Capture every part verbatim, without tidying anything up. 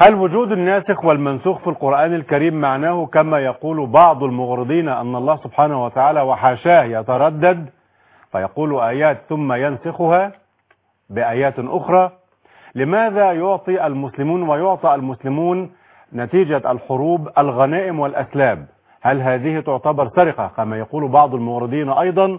هل وجود الناسخ والمنسوخ في القرآن الكريم معناه كما يقول بعض المغرضين أن الله سبحانه وتعالى وحاشاه يتردد فيقول آيات ثم ينسخها بآيات أخرى؟ لماذا يعطي المسلمون ويعطى المسلمون نتيجة الحروب الغنائم والأسلاب؟ هل هذه تعتبر سرقة كما يقول بعض المغرضين أيضا؟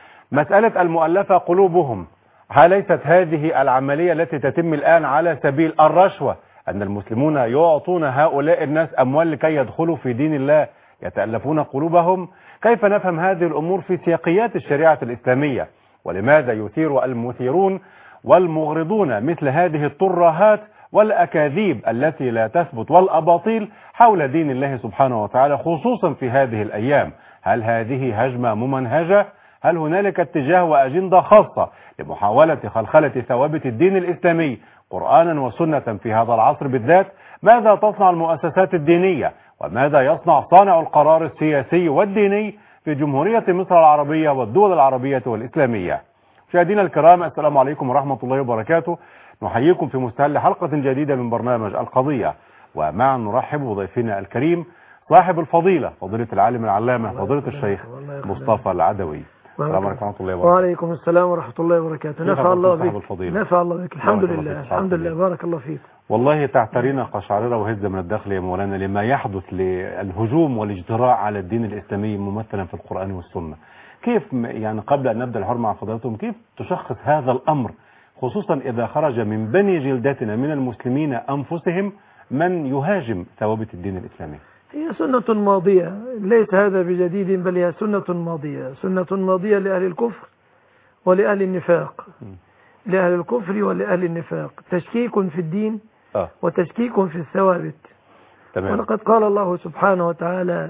مسألة المؤلفة قلوبهم، هل ليست هذه العملية التي تتم الآن على سبيل الرشوة، أن المسلمون يعطون هؤلاء الناس أموال لكي يدخلوا في دين الله يتألفون قلوبهم؟ كيف نفهم هذه الأمور في سياقيات الشريعة الإسلامية؟ ولماذا يثير المثيرون والمغرضون مثل هذه الترهات والأكاذيب التي لا تثبت والأباطيل حول دين الله سبحانه وتعالى خصوصا في هذه الأيام؟ هل هذه هجمة ممنهجة؟ هل هنالك اتجاه وأجندة خاصة لمحاولة خلخلة ثوابت الدين الإسلامي قرآنا وسنة في هذا العصر بالذات؟ ماذا تصنع المؤسسات الدينية وماذا يصنع صانع القرار السياسي والديني في جمهورية مصر العربية والدول العربية والإسلامية؟ مشاهدينا الكرام، السلام عليكم ورحمة الله وبركاته. نحييكم في مستهل حلقة جديدة من برنامج القضية، ومعا نرحب بضيفنا الكريم صاحب الفضيلة فضيلة العالم العلامة فضيلة الشيخ مصطفى العدوي. السلام عليكم ورحمة الله وبركاته. وعليكم السلام ورحمة الله وبركاته. نفع الله بك. نفع الله بك. الحمد لله الحمد لله بارك الله فيك. والله تعترينا قشعريرة وهزة من الداخل يا مولانا لما يحدث للهجوم والاجتراء على الدين الإسلامي ممثلا في القرآن والسنة. كيف يعني قبل أن نبدأ الحوار مع فضيلتهم كيف تشخص هذا الأمر، خصوصا إذا خرج من بني جلدتنا من المسلمين أنفسهم من يهاجم ثوابت الدين الإسلامي؟ هي سنة ماضية، ليس هذا بجديد، بل هي سنة ماضية، سنة ماضية لأهل الكفر ولأهل النفاق. م. لأهل الكفر ولأهل النفاق تشكيك في الدين آه. وتشكيك في الثوابت. تمام. ولقد قال الله سبحانه وتعالى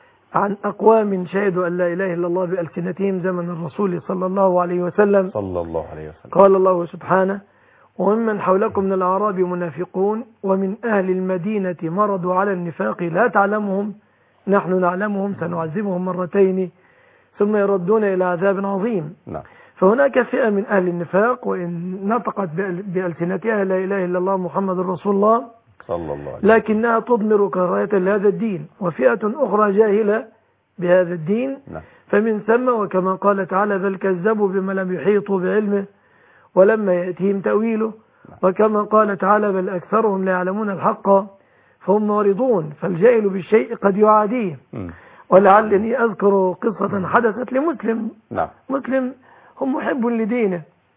عن أقوام شهدوا أن لا إله إلا الله بألسنتهم زمن الرسول صلى الله عليه وسلم صلى الله عليه وسلم. قال الله سبحانه: وممن حولكم من الأعراب منافقون ومن أهل المدينة مرضوا على النفاق لا تعلمهم نحن نعلمهم سنعذبهم مرتين ثم يردون إلى عذاب عظيم. نعم. فهناك فئة من أهل النفاق وإن نطقت بألسنتها لا إله إلا الله محمد رسول الله صلى الله عليه وسلم لكنها تضمر كراهية لهذا الدين، وفئة أخرى جاهلة بهذا الدين. نعم. فمن ثم وكما قال تعالى: بل كذبوا بما لم يحيطوا بعلمه ولما يأتيهم تأويله. وكما قال تعالى: بل أكثرهم لا يعلمون الحق فهم معرضون. فالجاهل بالشيء قد يعاديه. ولعلني أذكر قصة حدثت لمسلم. نعم. مسلم هم محب لدينه،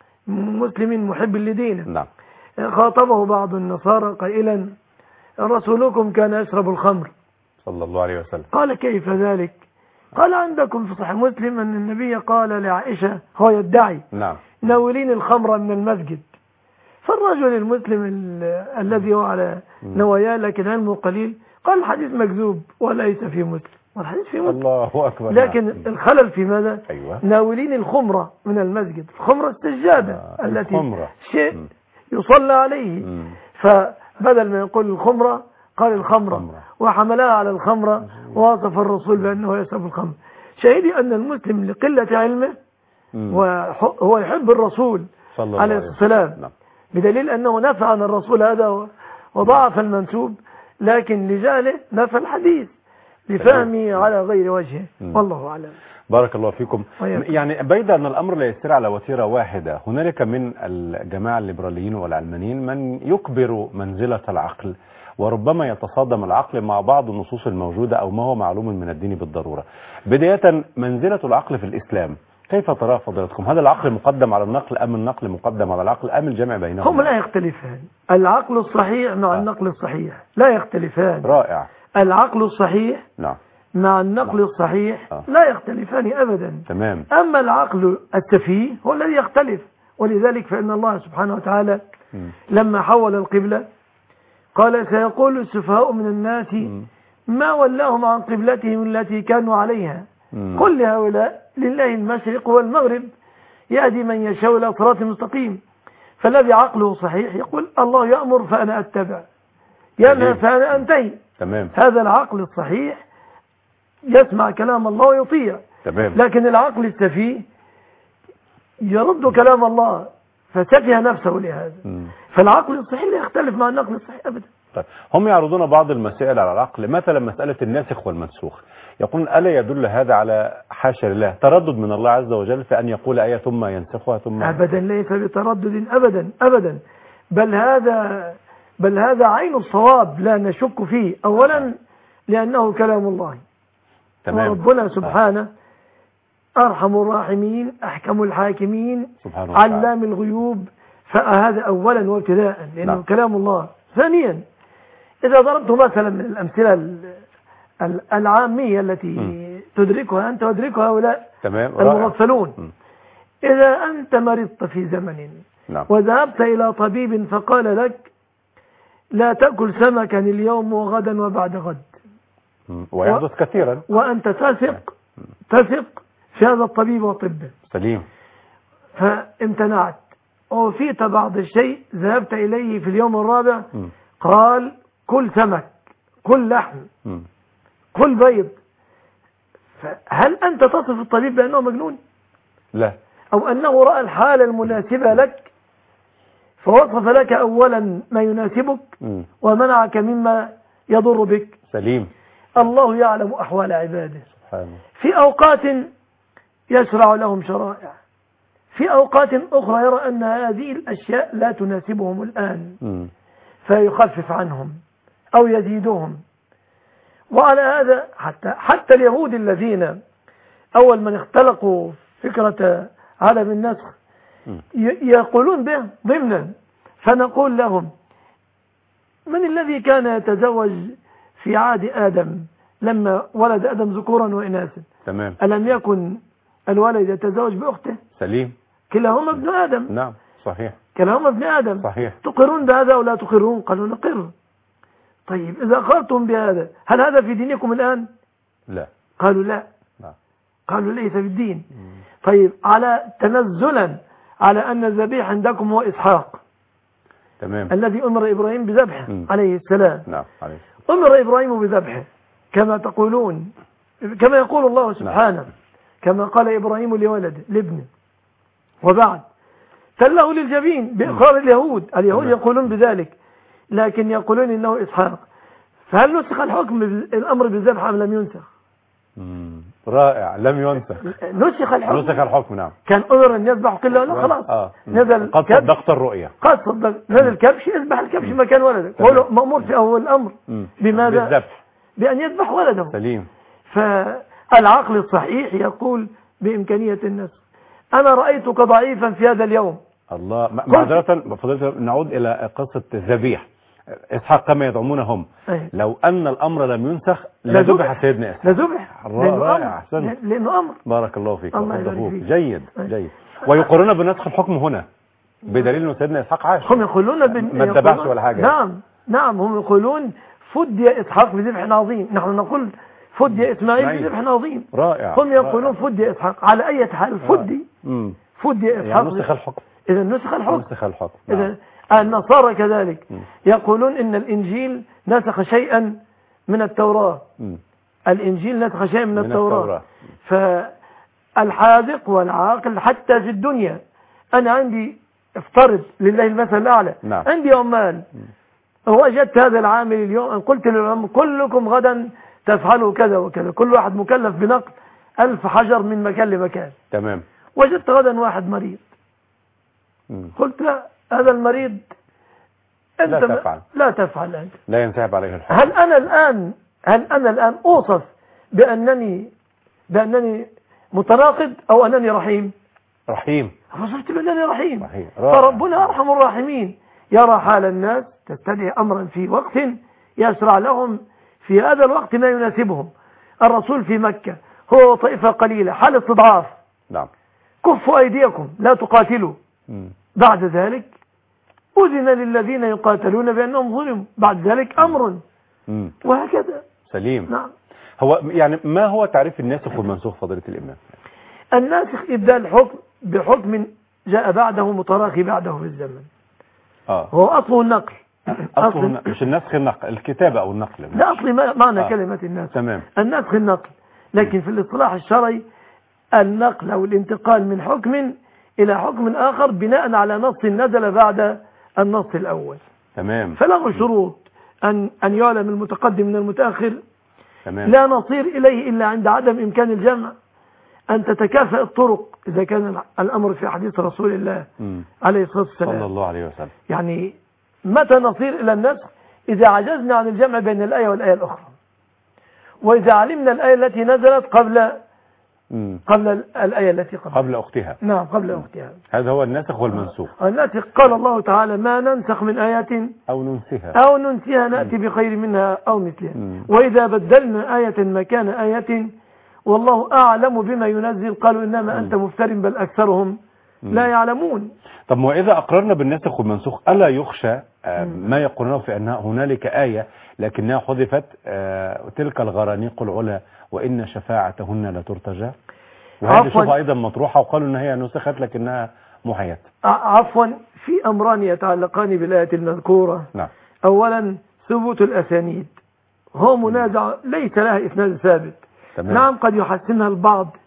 مسلم محب لدينه. نعم. خاطبه بعض النصارى قائلا: رسولكم كان يشرب الخمر صلى الله عليه وسلم. قال: كيف ذلك؟ قال: عندكم في صحيح مسلم أن النبي قال لعائشة، هو يدعي: نعم. ناولين الخمر من المسجد. فالرجل المسلم الذي هو على نواياه لكن علمه قليل قال: الحديث مكذوب وليس في مسلم. والحديث في مسلم. الله أكبر. لكن نعم. الخلل في ماذا؟ أيوة. ناولين الخمرة من المسجد، الخمرة السجادة آه. التي الخمرة. شيء م. يصلى عليه. م. فبدل ما يقول الخمرة قال الخمرة، خمرة. وحملها على الخمرة ووصف الرسول بأنه يشرب الخمر. شاهدي أن المسلم لقلة علمه وهو يحب الرسول عليه السلام، نعم. بدليل أنه نفى عن الرسول هذا وضعف المنسوب، لكن لجهله نفى الحديث لفهمه على غير وجهه. والله أعلم. بارك الله فيكم. وياكم. يعني بيد أن الأمر لا يسير على وتيرة واحدة، هنالك من الجماعة الليبراليين والعلمانيين من يكبر منزلة العقل وربما يتصادم العقل مع بعض النصوص الموجودة أو ما هو معلوم من الدين بالضرورة. بداية، منزلة العقل في الإسلام كيف ترى فضيلتكم؟ هل العقل مقدم على النقل أم النقل مقدم على العقل أم الجمع بينهما؟ هم لا يختلفان، العقل الصحيح مع آه. النقل الصحيح لا يختلفان. رائع. العقل الصحيح نعم. مع النقل نعم. الصحيح آه. لا يختلفان أبدا. تمام. أما العقل السفيه هو الذي يختلف، ولذلك فإن الله سبحانه وتعالى م. لما حول القبلة قال: سيقول السفهاء من الناس م. ما ولاهم عن قبلتهم التي كانوا عليها م. قل لهؤلاء لله المشرق والمغرب يهدي من يشاء إلى صراط مستقيم. فالذي عقله صحيح يقول: الله يأمر فأنا أتبع، ينهى فأنا أنتهي. تمام. هذا العقل الصحيح يسمع كلام الله ويطيع. تمام. لكن العقل السفيه يرد كلام الله فسفه نفسه لهذا. م. فالعقل الصحيح لا يختلف مع النقل الصحيح أبدا. طيب، هم يعرضون بعض المسائل على العقل، مثلا مسألة الناسخ والمنسوخ، يقولون ألا يدل هذا على حاشا لله تردد من الله عز وجل في أن يقول آية ثم ينسخها ثم أبدا ليس بتردد أبدا أبدا، بل هذا بل هذا عين الصواب لا نشك فيه. أولا لأنه كلام الله، تمام. وربنا سبحانه أرحم الراحمين أحكم الحاكمين علام الغيوب، فهذا أولا وابتداء لأنه نعم. كلام الله. ثانيا إذا ضربت مثلا من الأمثلة العامية التي م. تدركها أنت وتدركها هؤلاء المغفلون، م. إذا أنت مرضت في زمن نعم. وذهبت إلى طبيب فقال لك لا تأكل سمكا اليوم وغدا وبعد غد، ويحدث و... كثيرا، وأنت تثق تثق في هذا الطبيب وطبه سليم، فامتنعت وفيت بعض الشيء، ذهبت إليه في اليوم الرابع م. قال كل سمك كل لحم م. كل بيض، فهل أنت تصف الطبيب بأنه مجنون؟ لا، أو أنه رأى الحالة المناسبة لك فوصف لك أولا ما يناسبك م. ومنعك مما يضر بك؟ سليم. الله يعلم أحوال عباده سبحانه. في أوقات يشرع لهم شرائع، في أوقات أخرى يرى أن هذه الأشياء لا تناسبهم الآن م. فيخفف عنهم أو يزيدهم. وعلى هذا حتى حتى اليهود الذين أول من اختلقوا فكرة عدم النسخ يقولون به ضمنا، فنقول لهم من الذي كان يتزوج في عهد آدم لما ولد آدم ذكورا وإناثا؟ تمام. ألم يكن الولد يتزوج بأخته؟ سليم. كلاهما ابن آدم. نعم صحيح. كلاهما ابن آدم. صحيح. تقرون بهذا أو لا تقرون؟ قالوا نقر. طيب إذا أقرتم بهذا هل هذا في دينكم الآن؟ لا. قالوا لا. لا. قالوا ليس في الدين. مم. طيب على تنزلا على أن الذبيح عندكم هو إسحاق، تمام، الذي أمر إبراهيم بذبحه عليه السلام. نعم عليه. أمر إبراهيم بذبحه كما تقولون، كما يقول الله سبحانه. نعم. كما قال إبراهيم لولده لابنه وبعد تله للجبين بإقرار اليهود. اليهود نعم. يقولون بذلك، لكن يقولون إنه إسحاق. فهل نسخ الحكم الأمر بالذبح أم لم ينسخ؟ مم. رائع، لم ينسخ. نسخ الحكم. نسخ الحكم نعم. كان أمر أن يذبح كله لا خلاص. آه. نزل قد صدقت الرؤيا. قد صدق نزل كبش يذبح الكبش مم. مكان ولده، هو مأمور في أول الأمر مم. بماذا؟ بالذبح، بأن يذبح ولده. سليم. فالعقل الصحيح يقول بإمكانية النسخ. أنا رأيتك ضعيفا في هذا اليوم. الله. معذرة فضيلة نعود إلى قصة الذبيح إسحاق كما يدعمون هم. أيه. لو أن الأمر لم ينسخ لذبح سيدنا إسحاق. لذبح رائع، أحسنت. لأنه أمر. بارك الله فيك. الله فيك. جيد. أيه. جيد. ويقرون بنسخ الحكم هنا بدليل أن سيدنا إسحاق عاش. هم يقولون بن... ما اتبعش ولا حاجة. نعم نعم هم يقولون فدي إسحاق بذبح عظيم، نحن نقول فدي إسماعيل بذبح عظيم. رائع. هم يقولون فدي إسحاق. على أي حال فدي فدي إسحاق يعني نسخ الحكم. إذا نسخ الحكم. نسخ الحكم. إذا النصارى كذلك م. يقولون إن الإنجيل نسخ شيئا من التوراة. م. الإنجيل نسخ شيئا من, من التوراة. التوراة. فالحاذق والعاقل حتى في الدنيا، أنا عندي افترض لله المثل الأعلى. نعم. عندي عمال وجدت هذا العامل اليوم، قلت للعمال كلكم غدا تفعلوا كذا وكذا، كل واحد مكلف بنقل ألف حجر من مكان لمكان. تمام. وجدت غدا واحد مريض. م. قلت لا، هذا المريض أنت لا تفعل لا تفعل أنت. لا ينسحب عليه الحكم. هل أنا الآن هل أنا الآن أوصف بأنني بأنني متناقض أو أنني رحيم؟ رحيم. وصفت بأنني رحيم. رحيم. فربنا أرحم الراحمين، يرى حال الناس تستدعي أمرا في وقت يشرع لهم في هذا الوقت ما يناسبهم. الرسول في مكة هو طائفة قليلة حال استضعاف. نعم. كفوا أيديكم لا تقاتلوا. م. بعد ذلك أذن للذين يقاتلون بأنهم ظلموا، بعد ذلك أمر. م. وهكذا. سليم. نعم. هو يعني ما هو تعريف الناسخ والمنسوخ فضيلة الإمام؟ الناسخ إبدال الحكم بحكم جاء بعده متراخي بعده في الزمن. آه. هو أصله النقل. أصله النقل. مش النسخ النقل، الكتابة أو النقل. لا، أصلي معنى آه. كلمة الناسخ. تمام. النسخ النقل، لكن في الاصطلاح الشرعي النقل أو الانتقال من حكم إلى حكم آخر بناء على نص نزل بعد النص الأول. تمام. فله شروط أن أن يعلم المتقدم من المتأخر. تمام. لا نصير إليه إلا عند عدم إمكان الجمع، أن تتكافئ الطرق إذا كان الأمر في حديث رسول الله م. عليه الصلاة والسلام صلى الله عليه وسلم. يعني متى نصير إلى النسخ؟ إذا عجزنا عن الجمع بين الآية والآية الأخرى، وإذا علمنا الآية التي نزلت قبل م. قبل الآية التي قبل قبل أختها. نعم قبل م. أختها. هذا هو الناسخ والمنسوخ. الناسخ قال الله تعالى ما ننسخ من آية أو ننسها أو ننسها نأتي بخير منها أو مثلها م. وإذا بدلنا آية مكان آية والله أعلم بما ينزل قالوا إنما م. أنت مفتر بل أكثرهم م. لا يعلمون. طب وإذا أقررنا بالناسخ والمنسوخ ألا يخشى ما يقولونه في أن هنالك آية لكنها حذفت تلك الغرانيق العلا وإن شفاعتهن لا ترتجى، وهذه شوفها أيضا مطروحة وقالوا إن هي نسخت لكنها محيت. عفوا في أمران يتعلقان بالآية المذكورة. نعم. أولا ثبوت الأسانيد، هو منازع ليس لها إسناد ثابت. تمام. نعم قد يحسنها البعض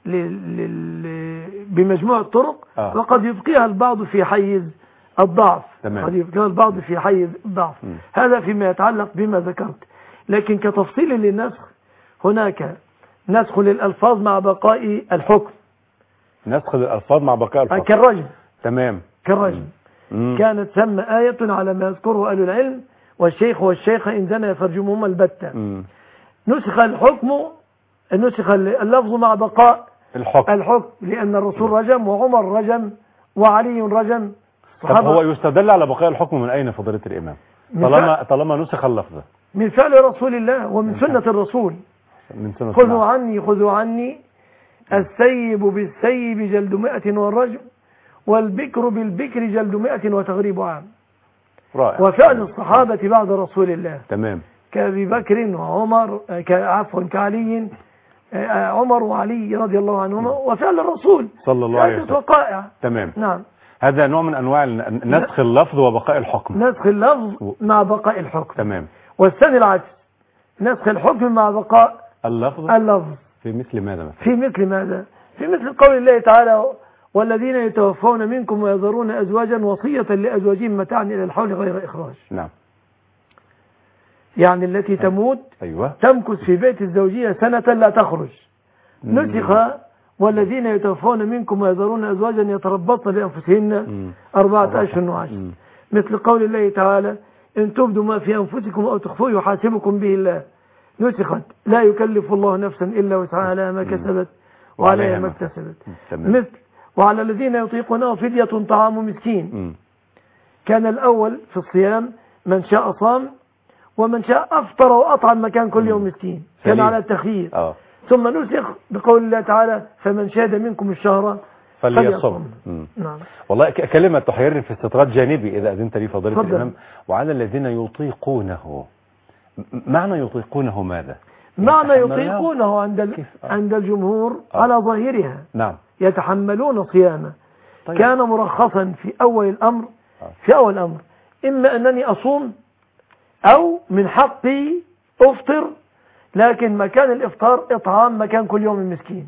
بمجموع الطرق آه. وقد يبقيها البعض في حيز الضعف. تمام. قد يبقيها البعض في حيز الضعف. م. هذا فيما يتعلق بما ذكرت. لكن كتفصيل للنسخ هناك نسخ للألفاظ مع بقاء الحكم. نسخ للألفاظ مع بقاء الحكم كالرجم. تمام. كالرجم م. كانت ثم آية على ما يذكره أهل العلم والشيخ والشيخة إن زنيا فرجمهما البتة. م. نسخ الحكم نسخ اللفظ مع بقاء الحكم الحكم لأن الرسول رجم وعمر رجم وعلي رجم. طب هو يستدل على بقاء الحكم من أين فضيلة الإمام طالما طالما نسخ اللفظ؟ من فعل رسول الله ومن سنة الرسول. من سنة خذوا الله. عني خذوا عني السيب بالسيب جلد مئة والرجم والبكر بالبكر جلد مئة وتغريب عام. رائع. وفعل الصحابة بعد رسول الله تمام كأبي بكر وعمر عفوا كعلي عمر وعلي رضي الله عنهما وفعل الرسول صلى الله عليه وسلم وقائع. تمام. نعم. هذا نوع من انواع نسخ اللفظ وبقاء الحكم. نسخ اللفظ مع بقاء الحكم. تمام. والثاني العكس نسخ الحكم مع بقاء اللفظ. اللفظ في مثل ماذا مثلا؟ في مثل ماذا في مثل قول الله تعالى والذين يتوفون منكم ويذرون أزواجا وصية لأزواجهم متاعا إلى الحول غير إخراج. نعم. يعني التي تموت أيوة. تمكث في بيت الزوجية سنة لا تخرج. نسخ والذين يتوفون منكم ويذرون أزواجا يتربصن بأنفسهن أربعة أشهر وعشر. مثل قول الله تعالى إن تبدوا ما في أنفسكم أو تخفوه يحاسبكم به الله. نسخت لا يكلف الله نفسا إلا وسعها لها ما كسبت وعليها ما اكتسبت. مثل وعلى الذين يطيقونه فدية طعام مسكين. كان الأول في الصيام من شاء صام ومن شاء أفطر وأطعم مكان كل يوم مسكين، كان على التخيير. آه. ثم نسخ بقول الله تعالى فمن شهد منكم الشهر فليصم. نعم. والله كلمة تحيرني في استطراد جانبي إذا أذنت لي فضيلة الإمام. وعلى الذين يطيقونه، معنى يطيقونه ماذا؟ معنى يطيقونه عند ال... عند الجمهور آه. على ظاهرها. نعم. يتحملون صيامه. طيب. كان مرخصا في أول الأمر آه. في أول الأمر إما أنني أصوم أو من حقي أفطر، لكن مكان الإفطار إطعام مكان كل يوم مسكين.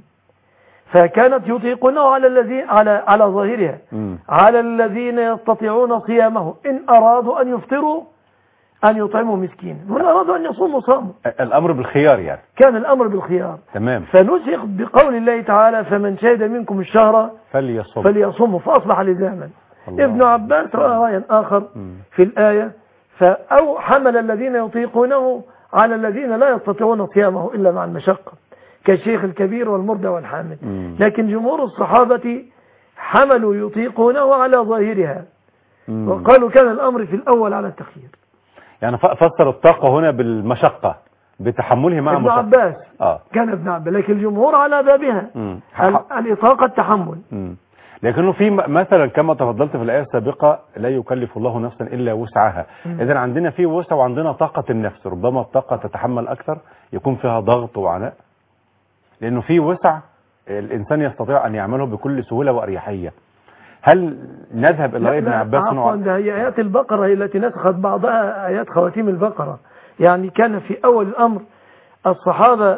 فكانت يطيقونه على الذين على على ظاهرها م. على الذين يستطيعون صيامه إن أرادوا أن يفطروا أن يطعموا مسكين وإن أرادوا أن يصوموا صاموا. الأمر بالخيار يعني. كان الأمر بالخيار. تمام. فنسخ بقول الله تعالى فمن شهد منكم الشهر فليصوم فليصوموا فأصبح لزاما. ابن عباس رأى رأيا آخر م. في الآية فأو حمل الذين يطيقونه على الذين لا يستطيعون صيامه إلا مع المشقة كالشيخ الكبير والمرضى والحامل. مم. لكن جمهور الصحابة حملوا يطيقونه على ظاهرها. مم. وقالوا كان الأمر في الأول على التخيير. يعني فسر الطاقة هنا بالمشقة بتحمله مع ابن مشقة. عباس آه. كان ابن عباس لكن الجمهور على بابها الإطاقة التحمل. مم. لكنه في مثلا كما تفضلت في الآية السابقة لا يكلف الله نفسا إلا وسعها. إذن عندنا في وسع وعندنا طاقة النفس، ربما الطاقة تتحمل أكثر يكون فيها ضغط وعناء، لأنه في وسع الإنسان يستطيع أن يعمله بكل سهولة وأريحية. هل نذهب إلى رأي ابن عباس؟ عفوا ده هي آيات البقرة هي التي نسخت بعضها آيات خواتيم البقرة. يعني كان في أول الأمر الصحابة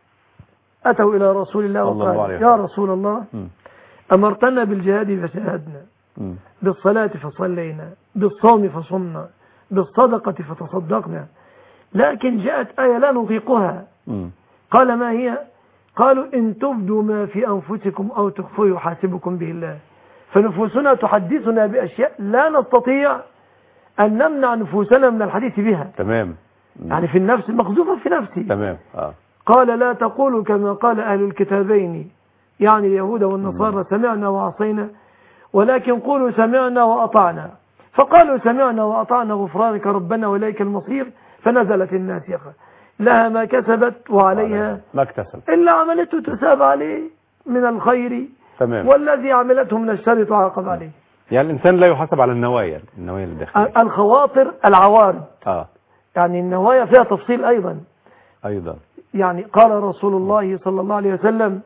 أتوا إلى رسول الله وقالوا يا رسول الله م. أمرتنا بالجهاد فشاهدنا، بالصلاة فصلينا، بالصوم فصمنا، بالصدقة فتصدقنا، لكن جاءت آية لا نطيقها. م. قال ما هي؟ قالوا إن تبدوا ما في أنفسكم أو تخفوا يحاسبكم به الله. فنفوسنا تحدثنا بأشياء لا نستطيع أن نمنع نفوسنا من الحديث بها. تمام. يعني في النفس مخزوفة في نفسي. تمام. آه. قال لا تقولوا كما قال أهل الكتابين، يعني اليهود والنصارى، سمعنا وعصينا، ولكن قولوا سمعنا وأطعنا. فقالوا سمعنا وأطعنا غفرانك ربنا وإليك المصير، فنزلت الناسخة لها ما كسبت وعليها ما اكتسبت، إلا عملته تساب عليه من الخير. تمام. والذي عملته من الشر تعاقب عليه. يعني الإنسان لا يحاسب على النوايا النوايا الداخلية، الخواطر العوارض. آه. يعني النوايا فيها تفصيل أيضا أيضا. يعني قال رسول الله صلى الله عليه وسلم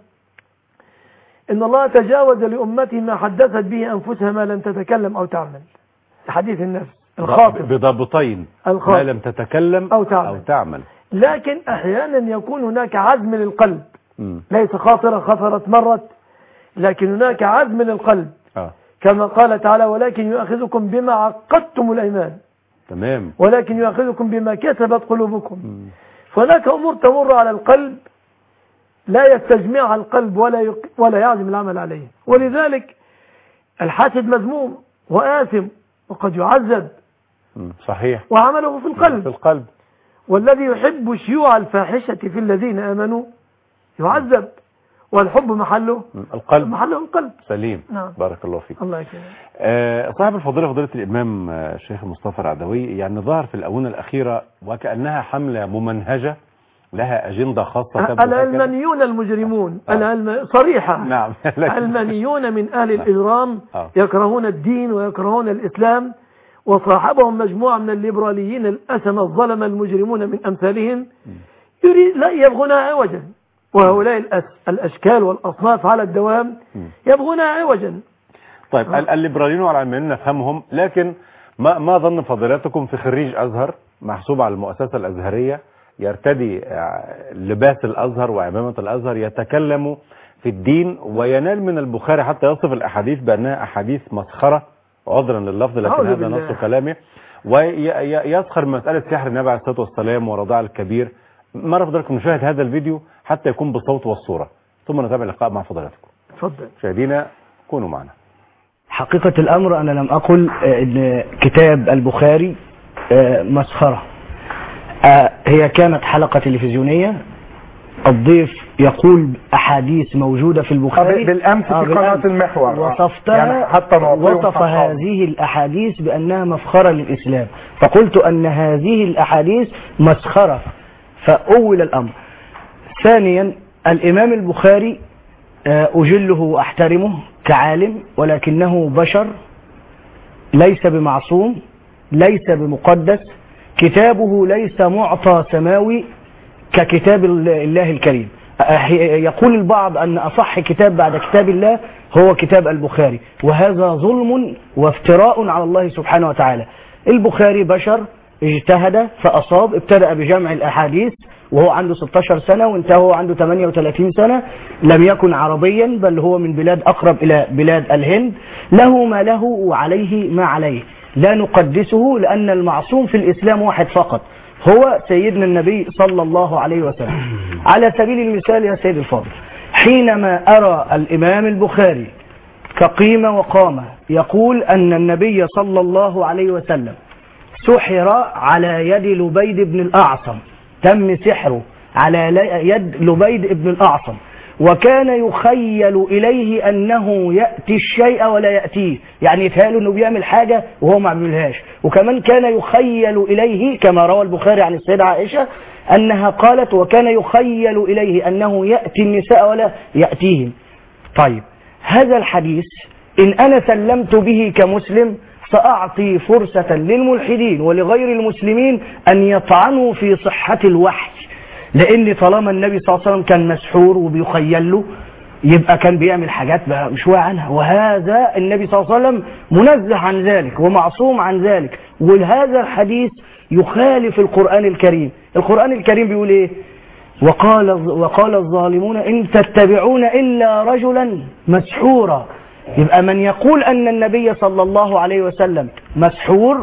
إن الله تجاوز لأمتي ما حدثت به أنفسها ما لم تتكلم أو تعمل. حديث النفس الخاطر بضابطين، الخاطر ما لم تتكلم أو تعمل. أو تعمل. لكن أحيانا يكون هناك عزم للقلب، م. ليس خاطرة خطرت مرت، لكن هناك عزم للقلب. آه. كما قال تعالى ولكن يؤاخذكم بما عقدتم الأيمان، تمام. ولكن يؤاخذكم بما كسبت قلوبكم. م. فهناك أمور تمر على القلب لا يستجمعها القلب ولا يق... ولا يعزم العمل عليه. ولذلك الحاسد مذموم وآثم وقد يعذب. م. صحيح. وعمله في القلب. في القلب. والذي يحب شيوع الفاحشة في الذين آمنوا يعذب، والحب محله القلب، محله القلب. سليم. نعم. بارك الله فيك. الله يكرمك. آه صاحب الفضيلة فضيلة الإمام الشيخ مصطفى العدوي، يعني ظهر في الآونة الأخيرة وكأنها حملة ممنهجة لها أجندة خاصة. العلمانيون المجرمون آه. العلم... صريحة. نعم. علمانيون من أهل الإجرام آه. يكرهون الدين ويكرهون الإسلام، وصاحبهم مجموعة من الليبراليين الأسمى الظلم المجرمون من أمثالهم يريد لا يبغونها عوجا، وهؤلاء الأس... الأشكال والأصناف على الدوام يبغونها عوجا. طيب آه. الليبراليين والعلمانيين نفهمهم، لكن ما ما ظن فضيلتكم في خريج أزهر محسوب على المؤسسة الأزهرية يرتدي لباس الأزهر وعمامة الأزهر، يتكلم في الدين وينال من البخاري حتى يصف الأحاديث بأنها أحاديث مسخرة، عذرا لللفظ لكن هذا نص كلامه، ويسخر من مسألة سحر النبي عليه الصلاة والسلام ورضاع الكبير. مرة فضلكم نشاهد هذا الفيديو حتى يكون بالصوت والصورة ثم نتابع اللقاء مع فضلاتكم. تفضل. مشاهدينا كونوا معنا. حقيقة الأمر أنا لم أقل أن كتاب البخاري مسخرة، هي كانت حلقة تلفزيونية، الضيف يقول أحاديث موجودة في البخاري بالأمس في قناة المحور، وصفتها يعني حتى وصف هذه الأحاديث بأنها مفخرة للإسلام، فقلت أن هذه الأحاديث مسخرة فأول الأمر. ثانيا الإمام البخاري أجله وأحترمه كعالم، ولكنه بشر ليس بمعصوم ليس بمقدس، كتابه ليس معطى سماوي ككتاب الله الكريم. يقول البعض أن أصح كتاب بعد كتاب الله هو كتاب البخاري، وهذا ظلم وافتراء على الله سبحانه وتعالى. البخاري بشر اجتهد فأصاب، ابتدأ بجمع الأحاديث وهو عنده ستة عشر سنة وانتهى هو عنده ثمانية وثلاثين سنة، لم يكن عربيا بل هو من بلاد أقرب إلى بلاد الهند، له ما له وعليه ما عليه، لا نقدسه لأن المعصوم في الإسلام واحد فقط هو سيدنا النبي صلى الله عليه وسلم. على سبيل المثال يا سيد الفاضل، حينما أرى الإمام البخاري كقيمة وقامة يقول أن النبي صلى الله عليه وسلم سحر على يد لبيد بن الأعصم، تم سحره على يد لبيد بن الأعصم، وكان يخيل إليه أنه يأتي الشيء ولا يأتيه، يعني يتهيأ أنه بيعمل حاجة وهو ما عملهاش. وكمان كان يخيل إليه كما روى البخاري عن السيدة عائشة أنها قالت وكان يخيل إليه أنه يأتي النساء ولا يأتيهم. طيب هذا الحديث إن أنا سلمت به كمسلم سأعطي فرصة للملحدين ولغير المسلمين أن يطعنوا في صحة الوحي، لأن طالما النبي صلى الله عليه وسلم كان مسحور وبيخيل له يبقى كان بيعمل حاجات مش واعي عنها، وهذا النبي صلى الله عليه وسلم منزه عن ذلك ومعصوم عن ذلك. وهذا الحديث يخالف القرآن الكريم. القرآن الكريم بيقول ايه؟ وقال وقال الظالمون إن تتبعون إلا رجلا مسحورا. يبقى من يقول أن النبي صلى الله عليه وسلم مسحور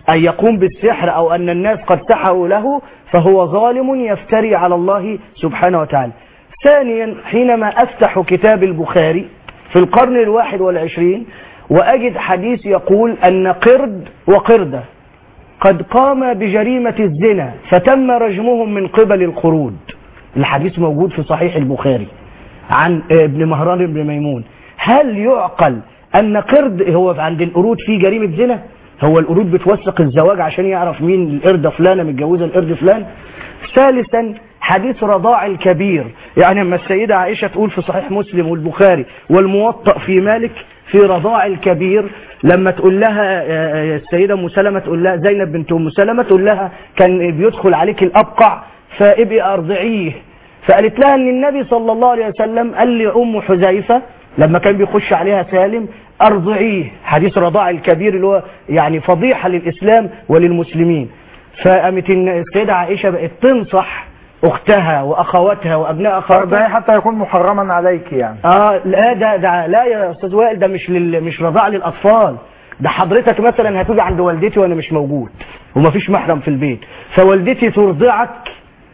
أن يقوم بالسحر أو أن الناس قد سحروا له فهو ظالم يفتري على الله سبحانه وتعالى. ثانيا حينما أفتح كتاب البخاري في القرن الواحد والعشرين وأجد حديث يقول أن قرد وقردة قد قام بجريمة الزنا فتم رجمهم من قبل القرود. الحديث موجود في صحيح البخاري عن ابن مهران بن ميمون. هل يعقل أن قرد هو عند القرود في جريمة زنا؟ هو القرود بتوثق الزواج عشان يعرف مين القردة فلانة متجوزة القرد فلان؟ ثالثا حديث رضاع الكبير، يعني لما السيدة عائشة تقول في صحيح مسلم والبخاري والموطأ في مالك في رضاع الكبير، لما تقول لها السيدة أم سلمة تقول لها زينب بنت أم سلمة تقول لها كان بيدخل عليك الأبقع فابقي أرضعيه، فقالت لها أن النبي صلى الله عليه وسلم قال لأم حذيفة لما كان بيخش عليها سالم أرضعيه. حديث رضاع الكبير اللي هو يعني فضيحة للإسلام وللمسلمين. فقامت السيدة عائشة بقت تنصح أختها وأخواتها وأبناء أخواتها حتى يكون محرما عليك يعني. آه لا ده, ده لا يا أستاذ وائل، ده مش لل مش رضاع للأطفال. ده حضرتك مثلا هتيجي عند والدتي وأنا مش موجود ومفيش محرم في البيت، فوالدتي ترضعك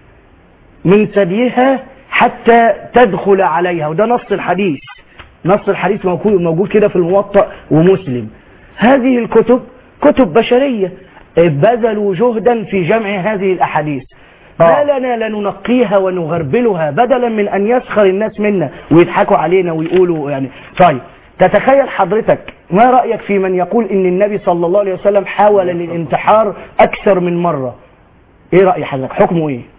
من ثديها حتى تدخل عليها، وده نص الحديث. نص الحديث موجود موجود كده في الموطأ ومسلم. هذه الكتب كتب بشرية بذلوا جهدا في جمع هذه الأحاديث، ما لنا لننقيها ونغربلها بدلا من أن يسخر الناس منا ويضحكوا علينا ويقولوا يعني. طيب تتخيل حضرتك ما رأيك في من يقول إن النبي صلى الله عليه وسلم حاول الانتحار أكثر من مرة؟ إيه رأي حضرتك؟ حكمه إيه؟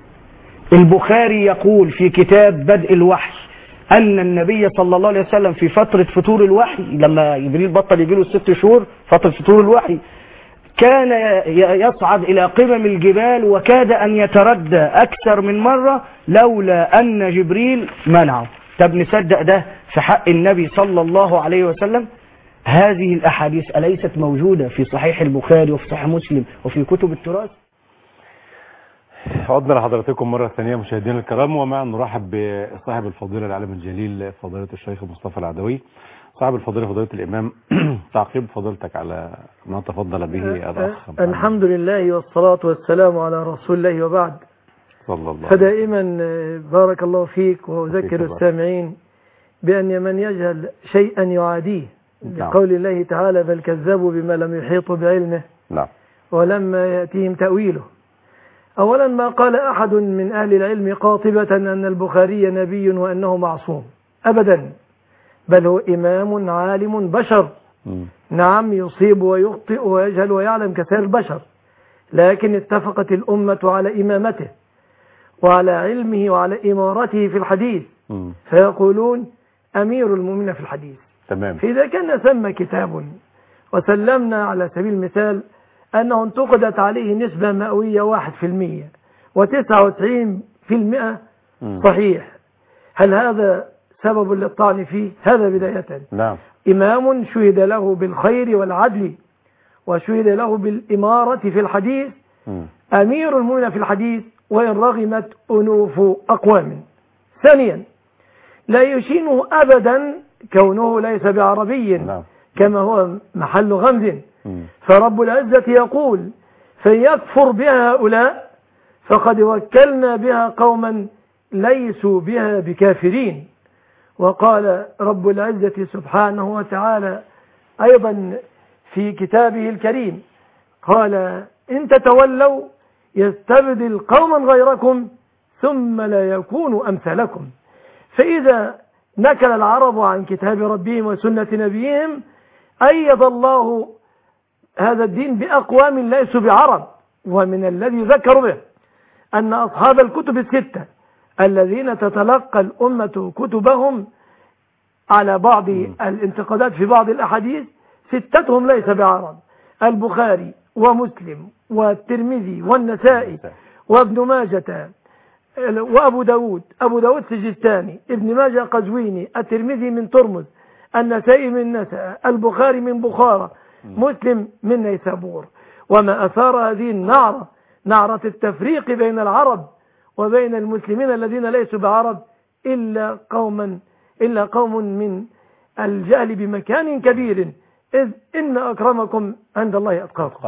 البخاري يقول في كتاب بدء الوحي أن النبي صلى الله عليه وسلم في فترة فتور الوحي لما جبريل بطل يجيله الست شهور فترة فتور الوحي كان يصعد إلى قمم الجبال وكاد أن يتردى أكثر من مرة لولا أن جبريل منعه. طب نصدق ده في حق النبي صلى الله عليه وسلم؟ هذه الأحاديث أليست موجودة في صحيح البخاري وفي صحيح مسلم وفي كتب التراث؟ عدنا لحضراتكم مرة ثانية مشاهدينا الكرام، ومع نرحب بصاحب الفضيلة العالم الجليل فضيلة الشيخ مصطفى العدوي صاحب الفضيلة فضيلة الإمام. تعقيب فضيلتك على ما تفضل به الأخ. الحمد لله والصلاة والسلام على رسول الله وبعد. صلى الله. فدائما بارك الله فيك وأذكر السامعين بأن من يجهل شيئا يعاديه لقول الله تعالى بل كذبوا بما لم يحيطوا بعلمه نعم ولما يأتيهم تأويله. أولا ما قال أحد من أهل العلم قاطبة أن البخاري نبي وأنه معصوم، أبدا، بل هو إمام عالم بشر. م. نعم يصيب ويخطئ ويجهل ويعلم كثير البشر، لكن اتفقت الأمة على إمامته وعلى علمه وعلى إمارته في الحديث. م. فيقولون أمير المؤمنين في الحديث. تمام. فإذا كان ثم كتاب وسلمنا على سبيل المثال أنه انتقدت عليه نسبة مئوية واحد في المية وتسعة وتسعين في المئة صحيح، هل هذا سبب للطعن فيه؟ هذا بداية. نعم. إمام شهد له بالخير والعدل وشهد له بالإمارة في الحديث، م. أمير المؤمنين في الحديث وإن رغمت أنوف أقوام. ثانيا لا يشينه أبدا كونه ليس بعربي. نعم. كما هو محل غمز. فرب العزة يقول فيكفر بها هؤلاء فقد وكلنا بها قوما ليسوا بها بكافرين. وقال رب العزة سبحانه وتعالى أيضا في كتابه الكريم قال إن تتولوا يستبدل قوما غيركم ثم لا يكونوا أمثلكم. فإذا نكل العرب عن كتاب ربهم وسنة نبيهم أيض الله هذا الدين بأقوام ليسوا بعرب. ومن الذي ذكروا به أن أصحاب الكتب الستة الذين تتلقى الأمة كتبهم على بعض الانتقادات في بعض الأحاديث ستتهم ليس بعرب: البخاري ومسلم والترمذي والنسائي وابن ماجة وأبو داود أبو داود سجستاني، ابن ماجة قزويني، الترمذي من ترمذ، النسائي من نسأ، البخاري من بخارى، مسلم من نيسابور. وما أثار هذه النعرة، نعرة التفريق بين العرب وبين المسلمين الذين ليسوا بعرب إلا قوما إلا قوم من الجهل بمكان كبير، إذ إن أكرمكم عند الله أتقاكم.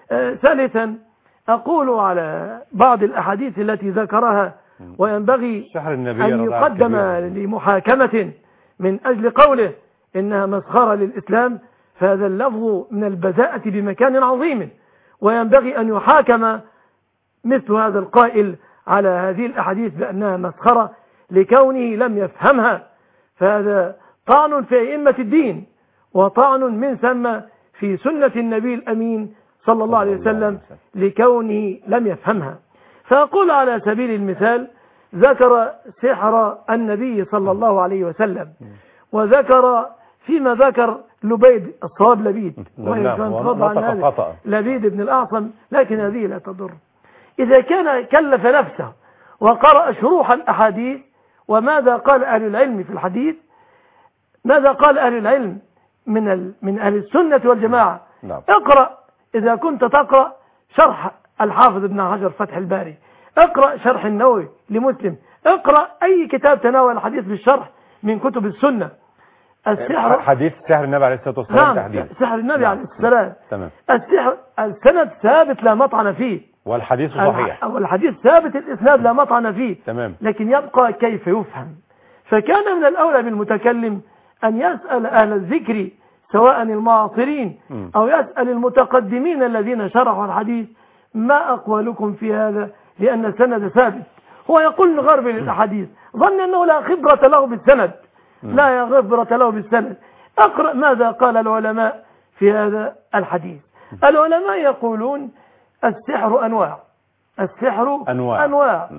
آه ثالثا أقول على بعض الأحاديث التي ذكرها وينبغي أن يقدم لمحاكمة من أجل قوله إنها مسخرة للإسلام، فهذا اللفظ من البذاءة بمكان عظيم، وينبغي أن يحاكم مثل هذا القائل على هذه الأحاديث بأنها مسخرة لكونه لم يفهمها، فهذا طعن في أئمة الدين وطعن من ثم في سنة النبي الأمين صلى الله عليه وسلم لكونه لم يفهمها. فأقول على سبيل المثال ذكر سحر النبي صلى الله عليه وسلم، وذكر فيما ذكر لبيد، الصواب لبيد وإن كان خطأ لبيد بن الأعصم، لكن هذه لا تضر. إذا كان كلف نفسه وقرأ شروح الأحاديث وماذا قال أهل العلم في الحديث، ماذا قال أهل العلم من ال... من أهل السنة والجماعة. نعم. اقرأ إذا كنت تقرأ شرح الحافظ ابن حجر فتح الباري، اقرأ شرح النووي لمسلم، اقرأ أي كتاب تناول الحديث بالشرح من كتب السنة. السحر حديث سحر النبي عليه الصلاة والسلام. نعم تحديد سحر النبي نعم. عليه السلام. تمام. السحر السند ثابت لا مطعن فيه، والحديث صحيح، والحديث ثابت الإسناد لا مطعن فيه. تمام. لكن يبقى كيف يفهم، فكان من الأولى بالمتكلم أن يسأل أهل الذكر سواء المعاصرين م. أو يسأل المتقدمين الذين شرحوا الحديث ما أقوالكم في هذا، لأن السند ثابت. هو يقول نغرب للأحاديث ظن أنه لا خبرة له بالسند، لا خبرة له بالسند. أقرأ ماذا قال العلماء في هذا الحديث. العلماء يقولون السحر أنواع، السحر أنواع, أنواع.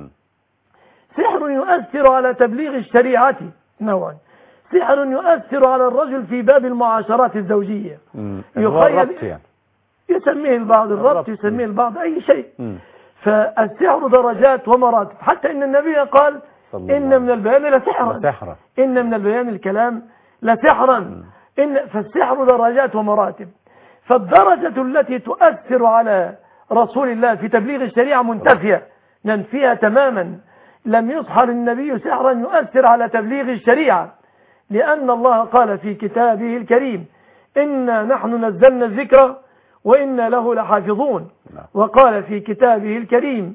سحر يؤثر على تبليغ الشريعة نوعا، سحر يؤثر على الرجل في باب المعاشرات الزوجية، يخيل يعني. يسميه البعض الربط، يسميه البعض أي شيء. م. فالسحر درجات ومراتب، حتى إن النبي قال إن من البيان لسحرا، إن من البيان الكلام لسحرا. إن فالسحر درجات ومراتب، فالدرجة التي تؤثر على رسول الله في تبليغ الشريعة منتفية ننفيها تماما. لم يسحر النبي سحرا يؤثر على تبليغ الشريعة، لأن الله قال في كتابه الكريم إنا نحن نزلنا الذكر وإنا له لحافظون. وقال في كتابه الكريم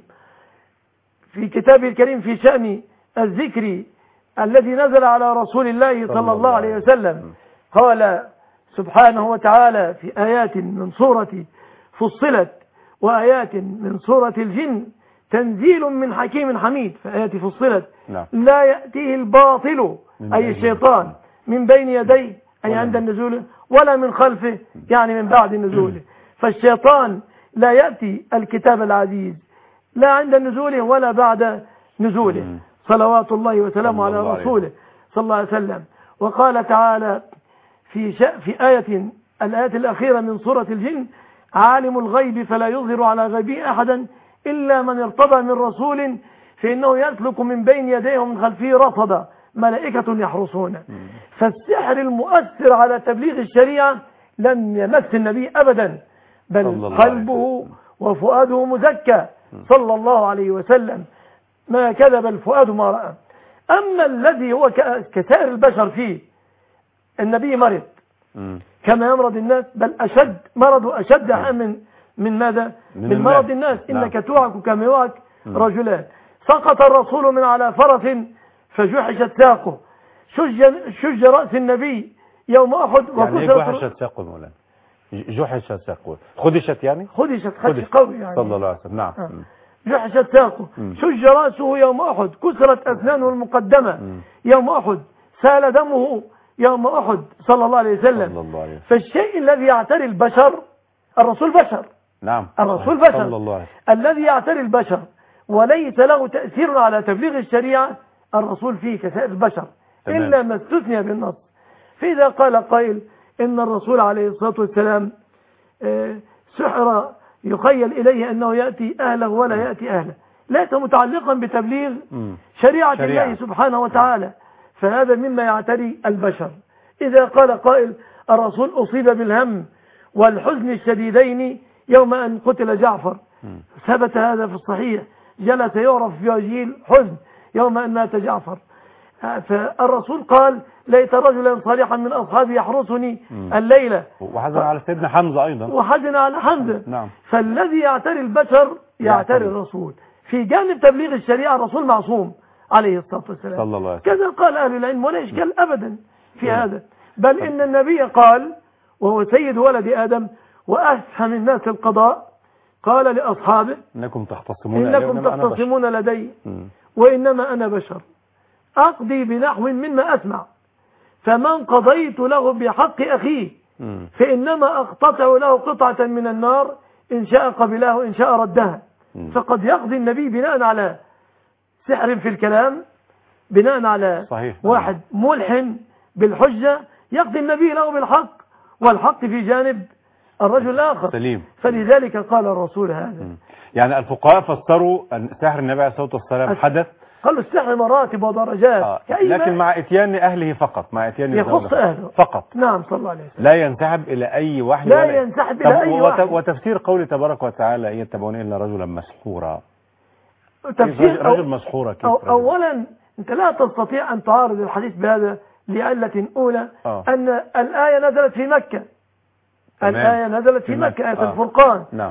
في كتابه الكريم في شأن الذكر الذي نزل على رسول الله صلى الله عليه وسلم، قال سبحانه وتعالى في آيات من سورة فصلت وآيات من سورة الجن تنزيل من حكيم حميد، في آيات فصلت لا يأتيه الباطل أي الشيطان من بين يديه أي عند النزول ولا من خلفه يعني من بعد نزوله. فالشيطان لا يأتي الكتاب العزيز لا عند نزوله ولا بعد نزوله، صلوات الله وسلامه على رسوله صلى الله عليه وسلم. وقال تعالى في في آية الآيات الأخيرة من سورة الجن عالم الغيب فلا يظهر على غيبه أحدا إلا من ارتضى من رسول فإنه يسلك من بين يديه ومن خلفه رصدا ملائكة يحرسون. فالسحر المؤثر على تبليغ الشريعة لم يمس النبي أبدا، بل قلبه وفؤاده مزكى صلى الله عليه وسلم، ما كذب الفؤاد ما رأى. أما الذي هو كسائر البشر فيه، النبي مرض كما يمرض الناس، بل أشد مرض أشد من من ماذا؟ من, من مرض الناس. إنك توعك كما يوعك رجلان. سقط الرسول من على فرس فجحشت ساقه، شج, شج رأس النبي يوم أحد يعني ايه جحشت ساقه مولانا؟ جحشت ساقه خدشت يعني خدشت خدش قوي يعني صلى الله عليه وسلم. نعم. آه. جحشت ساقه، شج رأسه يوم أحد، كسرت أسنانه المقدمة م. يوم أحد، سال دمه يوم أحد صلى الله عليه وسلم. صلى الله عليه وسلم. فالشيء الذي يعتري البشر، الرسول بشر، نعم الرسول بشر صلى الله عليه وسلم. الذي يعتري البشر وليس له تأثير على تبليغ الشريعة، الرسول فيه كسائر البشر تمام. إلا ما استثني بالنص. فإذا قال قائل إن الرسول عليه الصلاة والسلام سحر يخيل إليه أنه يأتي أهله ولا يأتي أهله، ليس متعلقا بتبليغ شريعة, شريعة الله سبحانه وتعالى، فهذا مما يعتري البشر. إذا قال قائل الرسول أصيب بالهم والحزن الشديدين يوم أن قتل جعفر، ثبت هذا في الصحيح، جلس يعرف في وجهه الحزن يوم أن مات جعفر. فالرسول قال ليت رجلا صالحا من أصحابي يحرسني مم. الليلة. وحزن على سيدنا حمزة أيضا. وحزن على حمزة. نعم. فالذي يعتري البشر يعتري الرسول. في جانب تبليغ الشريعة الرسول معصوم عليه الصلاة والسلام، صلى الله عليه وسلم. كذا قال أهل العلم، ولا إشكال أبدا في هذا. بل إن النبي قال، وهو سيد ولد آدم وأفهم الناس القضاء، قال لأصحابه إنكم تختصمون إنكم تختصمون لدي مم. وإنما أنا بشر أقضي بنحو مما أسمع، فمن قضيت له بحق أخيه مم. فإنما أقتطع له قطعة من النار إن شاء قبلها وإن شاء ردها. مم. فقد يقضي النبي بناء على سحر في الكلام، بناء على صحيح. واحد ملحن بالحجة، يقضي النبي له بالحق، والحق في جانب الرجل الآخر. سليم. فلذلك قال الرسول هذا. مم. يعني الفقهاء فسروا أن سحر النبي عليه الصلاة والسلام حدث، قالوا السحر مراتب ودرجات. آه. كأي لكن ما مع اتيان أهله فقط، مع اتيان يخص الزوجة أهله فقط. نعم صلى الله عليه وسلم. لا ينسحب إلى أي وحي لا ولا ينسحب طب إلى أي وت- وحي. وتفسير قوله تبارك وتعالى إن يتبعون إلا رجلا مسحورا. تفسير رجل مسحورا كيف؟ أو رجل؟ أولا أنت لا تستطيع أن تعارض الحديث بهذا لعلة أولى. آه. أن الآية نزلت في مكة. تمام. الآية نزلت في في مكة، مكة. آية آه. الفرقان. نعم.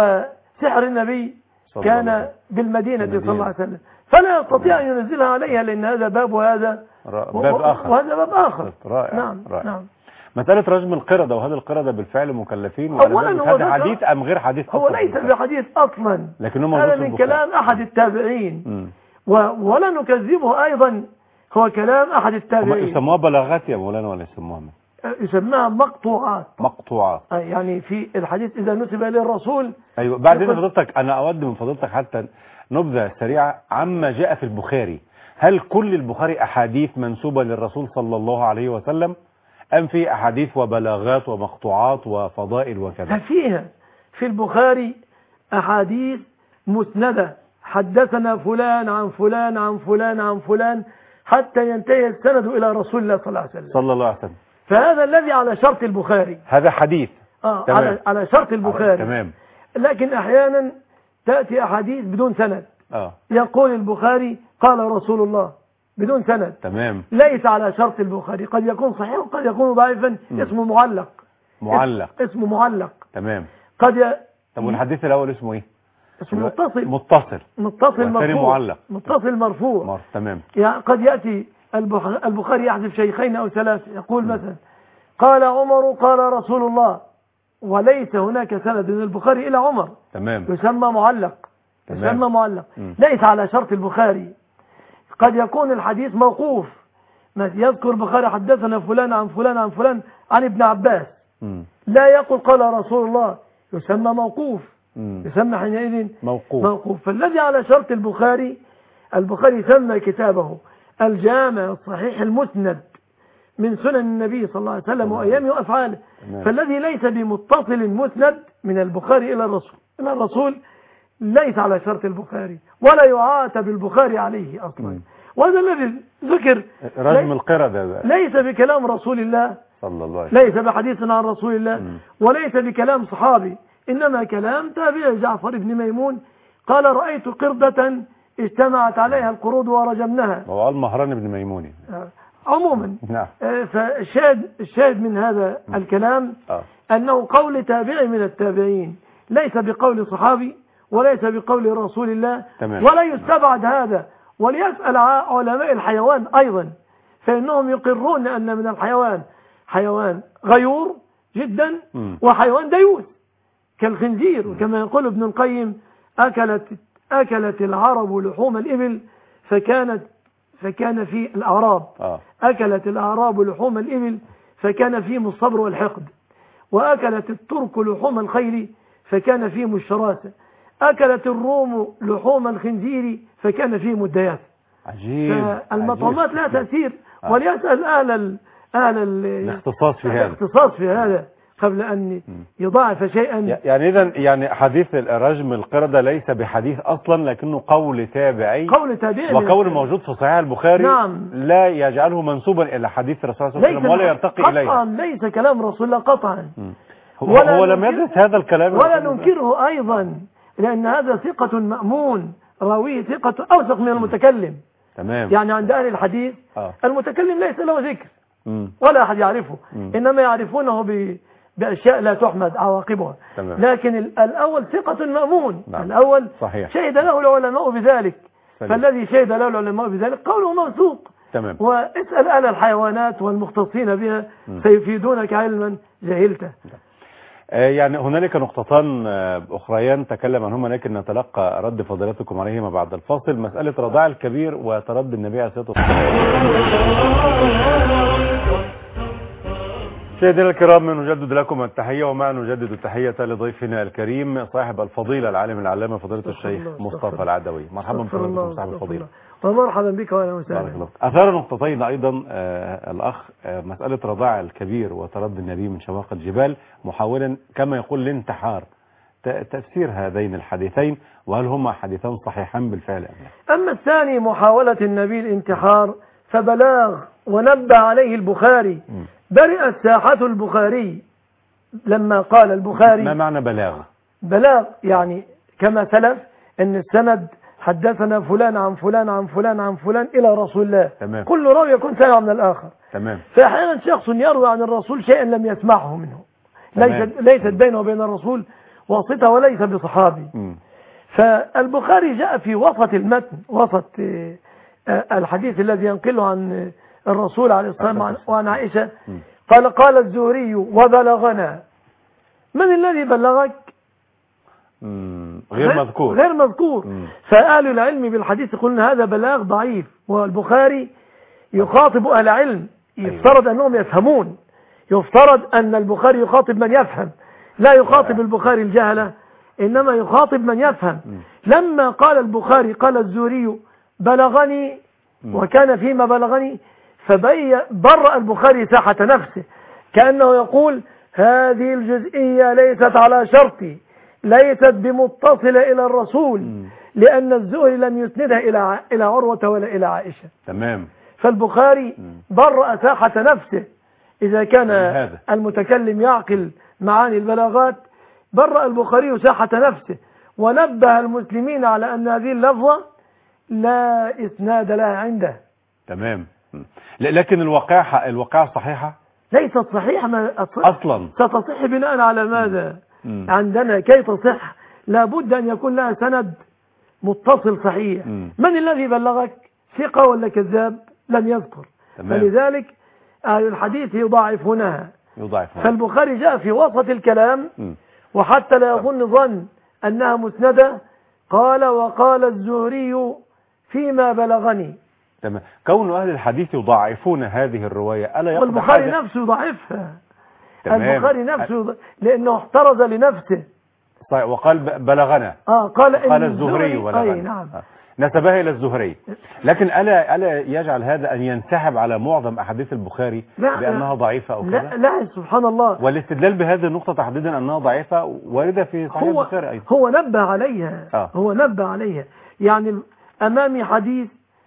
وسحر النبي صلى الله عليه كان وسلم. بالمدينة المدينة. صلى الله عليه وسلم، فلا يستطيع أن ينزلها عليها، لأن هذا باب وهذا ر- باب آخر. وهذا باب آخر. رائع. نعم رائع. نعم. مسألة رجم القردة، وهذا القردة بالفعل مكلفين، أولاً وعلى ذلك هو هذا ذكر- حديث أم غير حديث؟ هو أصلاً ليس بالفعل. بحديث أصلا، لكنه موجود هذا في من البخاري. كلام أحد التابعين. مم. و- ولا نكذبه أيضا، هو كلام أحد هم التابعين. يسموها بلاغات يا مولانا ولا يسموها من؟ يسمىها مقطوعات. مقطوعات. يعني في الحديث إذا نسب إلى الرسول. أيوة. بعدين يقول- فضلتك أنا أود من فضلتك حتى نبذة سريعة عما جاء في البخاري. هل كل البخاري أحاديث منسوبة للرسول صلى الله عليه وسلم، أم في أحاديث وبلاغات ومقطوعات وفضائل وكذا؟ ففيها في البخاري أحاديث مسندة، حدثنا فلان عن فلان عن فلان عن فلان حتى ينتهي السند إلى رسول الله صلى الله عليه وسلم. صلى الله عليه وسلم. فهذا الذي على شرط البخاري. هذا حديث. آه تمام. على على شرط البخاري. تمام. لكن أحيانا تأتي أحاديث بدون سند، آه. يقول البخاري قال رسول الله بدون سند. تمام. ليس على شرط البخاري، قد يكون صحيح وقد يكون ضعيفا، اسمه معلق. معلق. اسمه معلق. تمام. قد ي... طب والحديث الأول اسمه إيه؟ اسمه متصل. متصل. متصل والثاني مرفوع. معلق. متصل مرفوع. مر. تمام. يعني قد يأتي البخ- البخاري يحذف شيخين أو ثلاثة، يقول مثلا قال عمر قال رسول الله، وليس هناك سند من البخاري إلى عمر، تمام. يسمى معلق. تمام. يسمى معلق. مم. ليس على شرط البخاري. قد يكون الحديث موقوف، ما يذكر البخاري حدثنا فلان عن فلان عن فلان عن ابن عباس، مم. لا يقول قال رسول الله، يسمى موقوف. مم. يسمى حينئذ موقوف. موقوف. فالذي على شرط البخاري، البخاري سمى كتابه الجامع الصحيح المسند من سنن النبي صلى الله عليه وسلم وأيامه وأفعاله. تمام. فالذي ليس بمتصل مسند من البخاري إلى الرسول إلى الرسول ليس على شرط البخاري، ولا يعاتب البخاري عليه أصلا. مم. وهذا الذي ذكر رجم القردة بقى. ليس بكلام رسول الله، صلى الله عليه وسلم. ليس بحديث عن رسول الله، مم. وليس بكلام صحابي، إنما كلام تابع جعفر بن ميمون قال رأيت قردة اجتمعت عليها القرود ورجمناها. هو قال مهران بن ميموني. آه، عموما. نعم. آه، فالشاهد الشاهد من هذا الكلام آه. أنه قول تابعي من التابعين، ليس بقول صحابي وليس بقول رسول الله. تمام. ولا يستبعد هذا، وليسأل علماء الحيوان أيضا، فإنهم يقرون أن من الحيوان حيوان غيور جدا مم. وحيوان ديوث كالخنزير. وكما يقول ابن القيم أكلت أكلت العرب لحوم الإبل فكانت فكان في الأعراب آه. أكلت الأعراب لحوم الإبل فكان فيهم الصبر والحقد، وأكلت الترك لحوم الخيل فكان فيهم الشراسة، أكلت الروم لحوم الخنزير فكان فيهم الدياثة. عجيب. فالمطعومات عجيب. لها تأثير. آه. وليسأل أهل ال... أهل ال... الاختصاص في هذا. الاختصاص في هذا قبل أن يضاعف شيئا. يعني إذن يعني حديث رجم القردة ليس بحديث أصلا، لكنه قول تابعي، قول تابعي، وقول موجود في صحيح البخاري. نعم. لا يجعله منسوبا إلى حديث الرسول صلى الله عليه وسلم ولا يرتقي إليه. قطعا ليس كلام رسول الله قطعا. هو, هو لم يدرس هذا الكلام ولا ننكره أيضا، لأن هذا ثقة مأمون، راويه ثقة أوثق من المتكلم. تمام. يعني عند أهل الحديث آه. المتكلم ليس له ذكر، مم. ولا أحد يعرفه. مم. إنما يعرفونه ب... بأشياء لا تحمد عواقبها. تمام. لكن ال- الأول ثقة مأمون. نعم. الأول صحيح. شهد له العلماء بذلك. سليم. فالذي شهد له العلماء بذلك قوله موثوق. تمام. واسأل أهل الحيوانات والمختصين بها مم. سيفيدونك علما جهلته. آه، يعني هنالك نقطتان آه، أخريان تكلم عنهما، لكن نتلقى رد فضيلتكم عليهما بعد الفاصل. مسألة رضاع الكبير وتردي النبي عليه الصلاة والسلام. سيدنا الكرام، نجدد لكم التحية، ومع نجدد التحية لضيفنا الكريم صاحب الفضيلة العالم العلامة فضيلة الشيخ مصطفى العدوي. مرحبا بفضيلتكم صاحب الفضيلة. ومرحبا بك واهلا وسهلا. بارك الله. أثار نقطتين أيضا آه الأخ آه مسألة رضاع الكبير وتردي النبي من شواق الجبال، محاولا كما يقول الانتحار. تفسير هذين الحديثين، وهل هما حديثان صحيحان بالفعل أم لا؟ أما الثاني محاولة النبي الانتحار فبلاغ ونبه عليه البخاري. م. برئت ساحة البخاري لما قال البخاري. ما معنى بلاغ؟ بلاغ يعني كما سلف أن السند حدثنا فلان عن فلان عن فلان عن فلان إلى رسول الله. تمام. كل راوي يكون سمع من الآخر. تمام. فأحيانا شخص يروي عن الرسول شيئا لم يسمعه منه. ليست, ليست بينه وبين الرسول واسطة وليس بصحابي. م. فالبخاري جاء في وسط المتن، وسط الحديث الذي ينقله عن الرسول عليه الصلاة والسلام وعن عائشة. م. قال قال الزهري وبلغنا. من الذي بلغك؟ غير مذكور. غير مذكور. فأهل العلم بالحديث يقولون هذا بلاغ ضعيف، والبخاري يخاطب أهل العلم، يفترض أنهم يفهمون، يفترض أن البخاري يخاطب من يفهم، لا يخاطب البخاري الجهلة، إنما يخاطب من يفهم. لما قال البخاري قال الزهري بلغني وكان فيما بلغني، فبرأ البخاري ساحة نفسه، كأنه يقول هذه الجزئية ليست على شرطي، ليست بمتصلة إلى الرسول، لأن الزهري لم يسندها إلى إلى عروة ولا إلى عائشة. تمام. فالبخاري برأ ساحة نفسه. إذا كان المتكلم يعقل معاني البلاغات، برأ البخاري ساحة نفسه ونبه المسلمين على أن هذه اللفظة لا إسناد لها عنده. تمام. لكن الواقع الواقع صحيحة ليست صحيحة أصلا. ستصح بناء على ماذا؟ م. عندنا كي تصح لابد أن يكون لها سند متصل صحيح. م. من الذي بلغك؟ ثقة ولا كذاب؟ لم يذكر. تمام. فلذلك أهل الحديث يضاعفونها. يضاعفونها. فالبخاري جاء في وسط الكلام، م. وحتى لا يظن ظن أنها مسندة قال وقال الزهري فيما بلغني. تمام. كون أهل الحديث يضاعفون هذه الرواية ألا يقضي والبخاري نفسه يضاعفها. تمام. البخاري نفسه لأنه احترز لنفسه. صحيح. وقال بلغنا. آه قال قال الزهري بلغنا. نعم. آه. نسبها إلى الزهري. لكن ألا ألا يجعل هذا أن ينسحب على معظم أحاديث البخاري بأنها ضعيفة أو كذا؟ لا لا سبحان الله. والاستدلال بهذه النقطة تحديدا أنها ضعيفة واردة في صحيح البخاري أيضا. هو نبه عليها. آه. هو نبه عليها. يعني أمامي حديث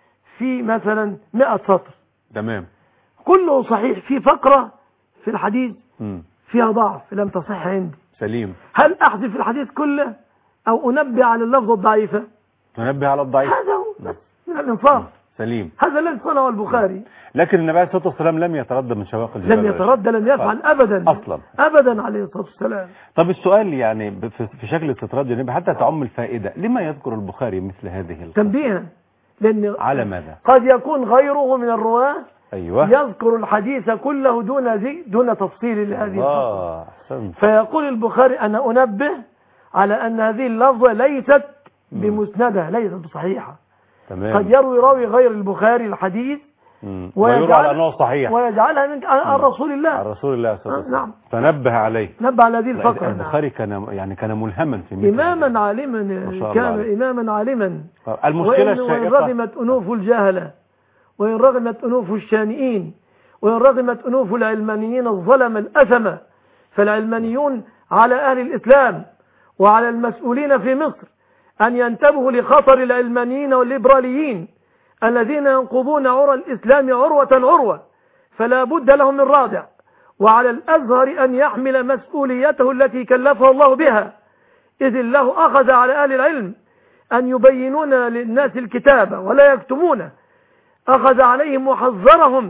في مثلا مئة سطر. تمام. كله صحيح، في فقرة في الحديث م. فيها ضعف لم تصح عندي. سليم. هل أحذف الحديث كله أو أنبه على اللفظة الضعيفة؟ تنبه على الضعيف. هذا هو من الإنصاف. سليم. هذا الذي صنعه البخاري. لكن النبي عليه الصلاة والسلام لم يتردى من شواق الجبال. لم يتردى، لم يفعل أبدا أصلا أبدا عليه الصلاة والسلام. طب السؤال يعني في شكل استطراد جانبي حتى تعم الفائدة، لما يذكر البخاري مثل هذه القصة؟ تنبيها، لأن على ماذا؟ قد يكون غيره من الرواة أيوة. يذكر الحديث كله دون ذي دون تفصيل لهذه القصة. فيقول البخاري أنا أنبه على أن هذه اللفظة ليست بمسندة، ليست بصحيحة. تمام. قد يروي راوي غير البخاري الحديث ويجعل أنه صحيح ويجعلها من عن رسول الله عن رسول الله صلى الله عليه وسلم. نعم. فنبه عليه. نبه على هذه الفقرة. البخاري كان يعني كان ملهما في مثل إماما عالما، كان عليه. إماما عالما. المشكلة الشائقة وإن رغمت أنوف الجهلة، وإن رغمت أنوف الشانئين، وإن رغمت أنوف العلمانيين الظلم الأثمة، فالعلمانيون على أهل الإسلام وعلى المسؤولين في مصر أن ينتبهوا لخطر العلمانيين والليبراليين الذين ينقضون عرى الإسلام عروة عروة، فلا بد لهم من رادع. وعلى الأزهر أن يحمل مسؤوليته التي كلفه الله بها، إذ الله أخذ على أهل العلم أن يبينون للناس الكتاب ولا يكتمونه، أخذ عليهم وحذرهم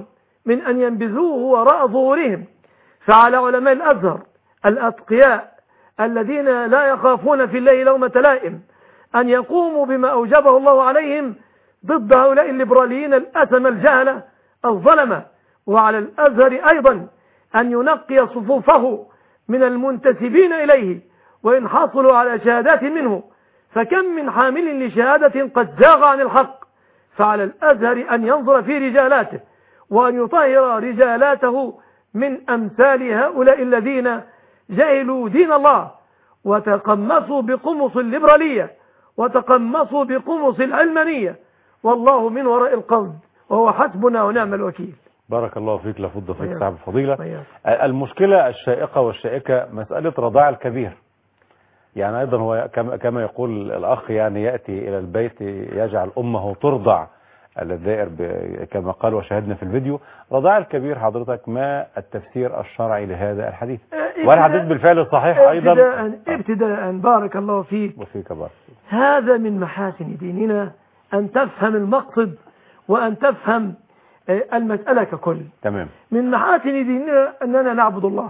من أن ينبذوه وراء ظهورهم. فعلى علماء الأزهر الأتقياء الذين لا يخافون في الله لومة لائم أن يقوموا بما أوجبه الله عليهم ضد هؤلاء الليبراليين الأثم الجهلة الظلمة. وعلى الأزهر أيضا أن ينقي صفوفه من المنتسبين إليه وإن حصلوا على شهادات منه، فكم من حامل لشهادة قد زاغ عن الحق. فعلى الأزهر أن ينظر في رجالاته وأن يطهر رجالاته من أمثال هؤلاء الذين جهلوا دين الله وتقمصوا بقمص الليبرالية وتقمصوا بقمص العلمانية، والله من وراء القصد وهو حسبنا ونعم الوكيل. بارك الله فيك لفض فيك صاحب الفضيلة. المشكلة الشائقة والشائكة مسألة رضاع الكبير، يعني أيضا هو كما يقول الأخ يعني يأتي إلى البيت يجعل أمه ترضع الدائر كما قال وشاهدنا في الفيديو. رضاع الكبير حضرتك ما التفسير الشرعي لهذا الحديث؟ والحديث بالفعل صحيح أيضا. ابتداء, ابتداء بارك الله فيك وفيك بارك. هذا من محاسن ديننا أن تفهم المقصد وأن تفهم المسألة ككل. تمام. من محاسن ديننا أننا نعبد الله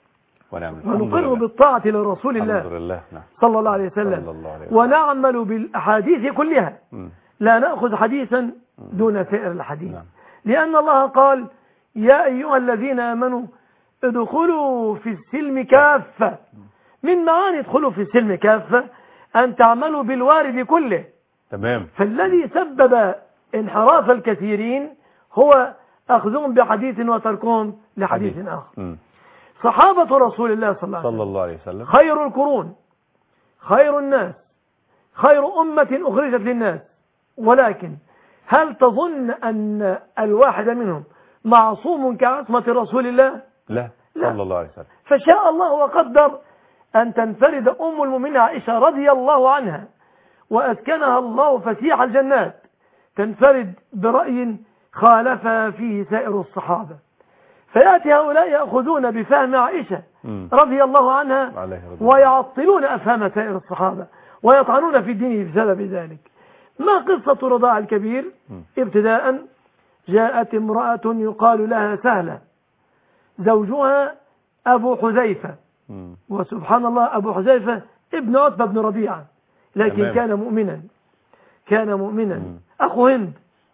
ونقر بالطاعة لرسول الله صلى الله عليه وسلم ونعمل بالأحاديث كلها، لا نأخذ حديثا دون سائر الحديث. نعم. لأن الله قال يا أيها الذين آمنوا ادخلوا في السلم كافة. من معاني ادخلوا في السلم كافة أن تعملوا بالوارد كله. تمام. فالذي سبب انحراف الكثيرين هو أخذهم بحديث وتركهم لحديث حديث. آخر. م. صحابة رسول الله صلى الله عليه وسلم, صلى الله عليه وسلم خير القرون خير الناس خير أمة أخرجت للناس، ولكن هل تظن أن الواحد منهم معصوم كعصمة رسول الله؟ لا, لا. صلى الله عليه وسلم. فشاء الله وقدر أن تنفرد أم المؤمنين عائشة رضي الله عنها وأسكنها الله فسيح الجنات، تنفرد برأي خالف فيه سائر الصحابة، فيأتي هؤلاء يأخذون بفهم عائشة رضي الله عنها ويعطلون أفهام سائر الصحابة ويطعنون في الدين بسبب ذلك. ما قصة رضاع الكبير؟ ابتداء جاءت امرأة يقال لها سهلة، زوجها أبو حذيفة، وسبحان الله أبو حذيفة ابن عتبة بن ربيعة، لكن كان مؤمنا كان مؤمنا أخو هند.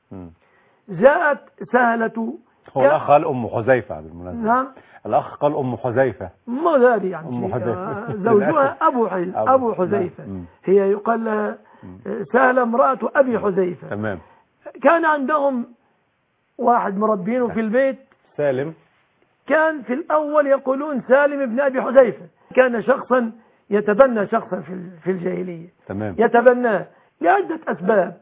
جاءت سهلة، هو الأخ قال أم حذيفة بالمناسبة. نعم الأخ قال أم حذيفة ما داري يعني أم حذيفة. زوجها أبو حي... أبو حذيفة، هي يقال لها سهلة امرأة أبي حذيفة. تمام. كان عندهم واحد مربينه في البيت سالم، كان في الأول يقولون سالم ابن أبي حذيفة، كان شخصا يتبنى شخصا في الجاهلية. تمام. يتبناه لعدة أسباب،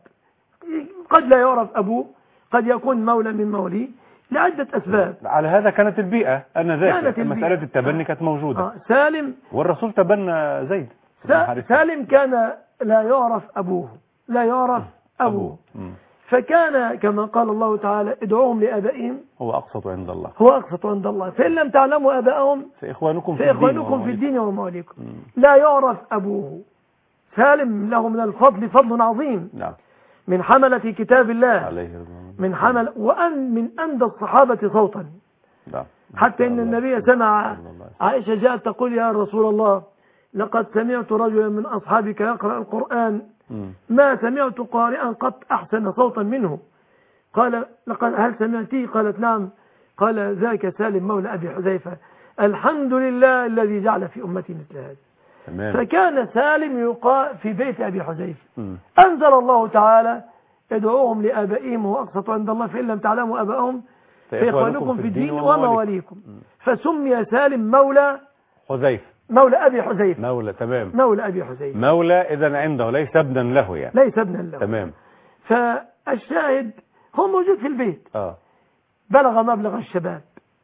قد لا يعرف أبوه، قد يكون مولى من موليه، لعدة أسباب. على هذا كانت البيئة أنذاك، مسألة التبني كانت موجودة. آه. سالم والرسول تبنى زيد. سالم كان لا يعرف أبوه، لا يعرف أبوه, أبوه. فكان كما قال الله تعالى ادعوهم لآبائهم هو أقسط عند الله هو أقسط عند الله فإن لم تعلموا آبائهم فإخوانكم في, فإخوانكم في الدين ومواليكم. لا يعرف أبوه. سالم له من الفضل فضل عظيم. نعم. من حملة كتاب الله عليه من حمل وأن من أندى الصحابة صوتا. نعم. حتى إن النبي سمع عائشة جاءت تقول يا رسول الله لقد سمعت رجلا من أصحابك يقرأ القرآن ما سمعت قارئا قط أحسن صوتا منه. قال لقد هل سمعتيه؟ قالت نعم. قال ذاك سالم مولى أبي حذيفة، الحمد لله الذي جعل في أمتي مثل هذا. تمام. فكان سالم يقال في بيت أبي حذيفة. أنزل الله تعالى ادعوهم لآبائهم هو أقسط عند الله فإن لم تعلموا آبائهم فإخوانكم في الدين ومواليكم. فسمي سالم مولى حذيفة مولى أبي حذيفة. مولى. تمام. مولى أبي حذيفة مولى إذن عنده ليس ابنا له يعني ليس ابنا له. تمام. فالشاهد هو موجود في البيت. آه. بلغ مبلغ الشباب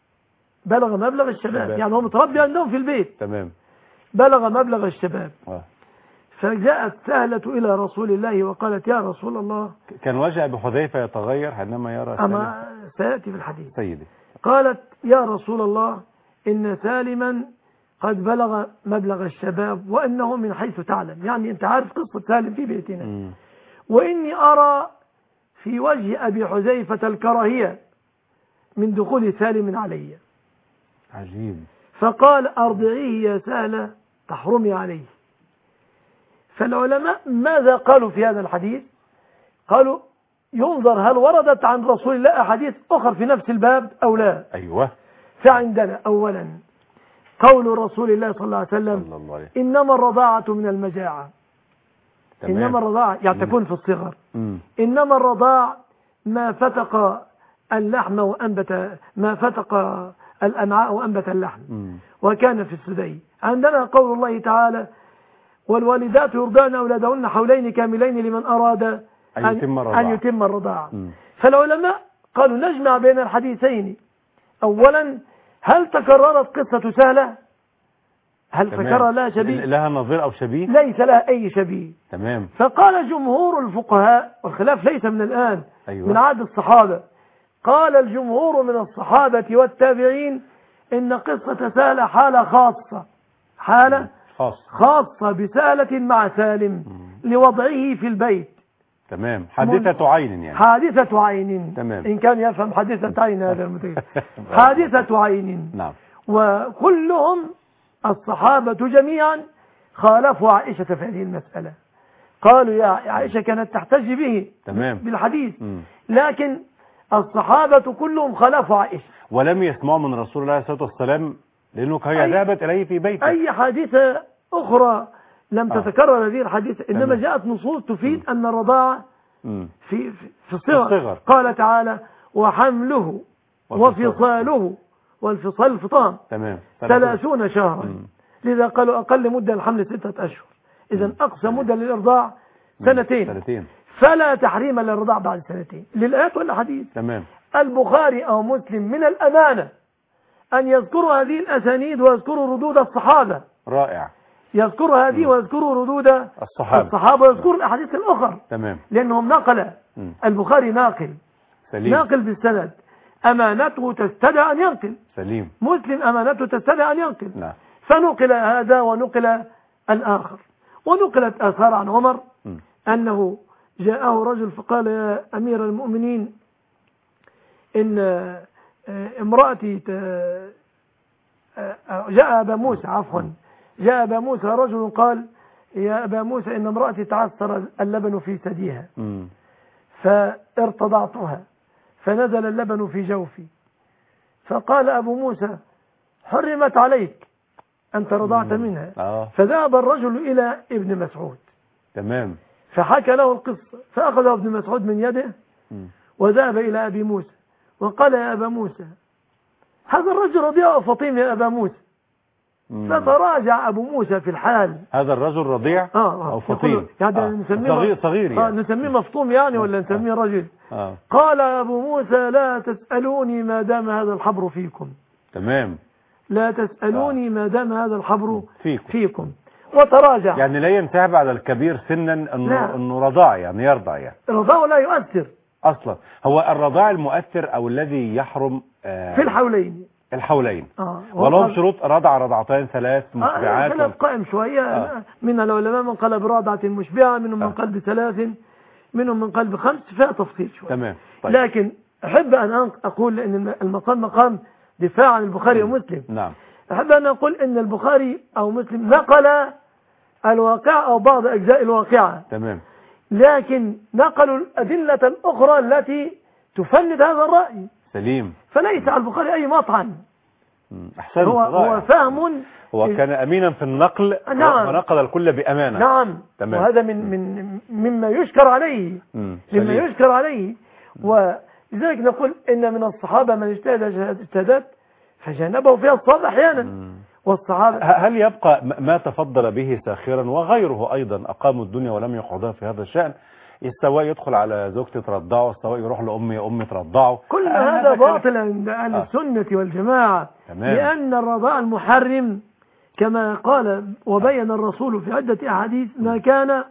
بلغ مبلغ الشباب شباب. يعني هو متربي عندهم في البيت. تمام. بلغ مبلغ الشباب. آه. فجاءت سهلة إلى رسول الله وقالت يا رسول الله. كان وجه أبي حذيفة يتغير حينما يرى سالم؟ أما سيأتي في الحديث. سيدي. قالت يا رسول الله إن سالما قد بلغ مبلغ الشباب وأنه من حيث تعلم، يعني أنت عارف قصة سالم في بيتنا. م. وإني أرى في وجه أبي حذيفة الكراهية من دخول سالم علي، عجيب. فقال أرضعيه يا سهلة تحرمي عليه. فالعلماء ماذا قالوا في هذا الحديث؟ قالوا ينظر هل وردت عن رسول الله أحاديث أخرى في نفس الباب أو لا. أيوة. فعندنا أولا قول رسول الله صلى الله عليه وسلم صلى الله عليه. إنما الرضاعة من المجاعة. تمام. إنما الرضاعة يعني تكون في الصغر. مم. إنما الرضاع ما فتق اللحم وأنبت ما فتق الأمعاء وأنبت اللحم. مم. وكان في الثدي. عندنا قول الله تعالى والوالدات يرضعن أولادهن حولين كاملين لمن أراد أن يتم الرضاعة, أن يتم الرضاعة. مم. فالعلماء قالوا نجمع بين الحديثين. أولا هل تكررت قصة سهلة؟ هل تمام. تكرر لها شبيه؟ لها نظير أو شبيه؟ ليس لها أي شبيه. تمام. فقال جمهور الفقهاء والخلاف ليس من الآن. أيوة. من عهد الصحابة. قال الجمهور من الصحابة والتابعين إن قصة سهلة حالة خاصة حالة خاص. خاصة بسهلة مع سالم مم. لوضعه في البيت. تمام. حادثة عين يعني. حادثة عين. تمام. إن كان يفهم حادثة عين هذا المتكلم. حادثة عين. نعم. وكلهم الصحابة جميعا خالفوا عائشة في هذه المسألة. قالوا يا عائشة كانت تحتج به تمام. بالحديث. مم. لكن الصحابة كلهم خالفوا عائشة ولم يسمعوا من رسول الله صلى الله عليه وسلم لأنه هي ذهبت إليه في بيته. أي حادثة أخرى لم آه. تتكرر هذه الحادثة. إنما تمام. جاءت نصوص تفيد أن الرضاعة مم. في في, في الصغر. الصغر. قال تعالى وحمله وفصاله والفصال الفطام تمام. ثلاثون شهرا. مم. لذا قالوا أقل مدة الحمل ستة أشهر. إذا أقصى مدة للإرضاع سنتين. سنتين. فلا تحريم للرضاع بعد سنتين للآيات ولا حديث. تمام. البخاري أو مسلم من الأمانة أن يذكروا هذه الأسانيد ويذكروا ردود الصحابة. رائع. يذكروا هذه ويذكروا ردود الصحابة, الصحابة ويذكروا الأحاديث الأخرى. تمام. لأنهم نقل. مم. البخاري ناقل. سليم. ناقل بالسند. أمانته تستدعي أن ينقل. سليم. مسلم أمانته تستدعي أن ينقل. نعم. فنقل هذا ونقل الآخر. ونقلت آثار عن عمر مم. أنه جاءه رجل فقال يا أمير المؤمنين إن امرأتي جاء أبا موسى عفوا جاء أبا موسى رجل قال يا أبا موسى إن امرأتي تعثر اللبن في ثديها مم. فارتضعتها فنزل اللبن في جوفي فقال أبو موسى حرمت عليك أنت رضعت منها. آه. فذهب الرجل إلى ابن مسعود. تمام. فحكى له القصة فأخذ ابن مسعود من يده مم. وذهب إلى أبي موسى وقال يا أبا موسى هذا الرجل رضيع فطيم يا أبا موسى. مم. فتراجع أبو موسى في الحال. هذا الرجل رضيع آه آه أو فطيم يعني آه. نسميه صغير صغير يعني. آه نسميه مفطوم يعني ولا نسميه رجل. آه. قال أبو موسى لا تسألوني ما دام هذا الحبر فيكم. تمام. لا تسألوني آه. ما دام هذا الحبر فيكم, فيكم. وتراجع يعني لا ينتهب على الكبير سنا انه انه رضاع يعني يرضع يعني الرضاع لا يؤثر اصلا. هو الرضاع المؤثر او الذي يحرم آه في الحولين الحولين آه. ولهم شروط رضع رضعتين ثلاث مشبعات. آه. خلاف قائم شوية. آه. من العلماء من قال برضعة مشبعة منهم من آه. قال بثلاث منهم من قال بخمس فيها تفصيل شوية. تمام. طيب. لكن أحب أن أقول أن المقام مقام دفاع عن البخاري ومسلم. نعم. أحب أن أقول أن البخاري أو مسلم نقل الواقع أو بعض أجزاء الواقعة. تمام. لكن نقلوا الأدلة الأخرى التي تفند هذا الرأي. سليم. فليس على البخاري أي مطعن. أحسن. هو, هو فهم. هو كان أمينا في النقل. نعم. ونقل الكل بأمانة. نعم. تمام. وهذا من من مما يشكر عليه. مما يشكر عليه. ولذلك نقول إن من الصحابة من اجتهد اجتهادات فجانبه فيها الصواب أحيانا. والصحابة هل يبقى ما تفضل به ساخرا وغيره أيضا أقاموا الدنيا ولم يقعدها في هذا الشأن؟ السواء يدخل على زوجته ترضعه، السواء يروح لأمي أمي ترضعه. كل هذا باطل عند أهل السنة والجماعة. تمام. لأن الرضاع المحرم كما قال وبين الرسول في عدة أحاديث ما كان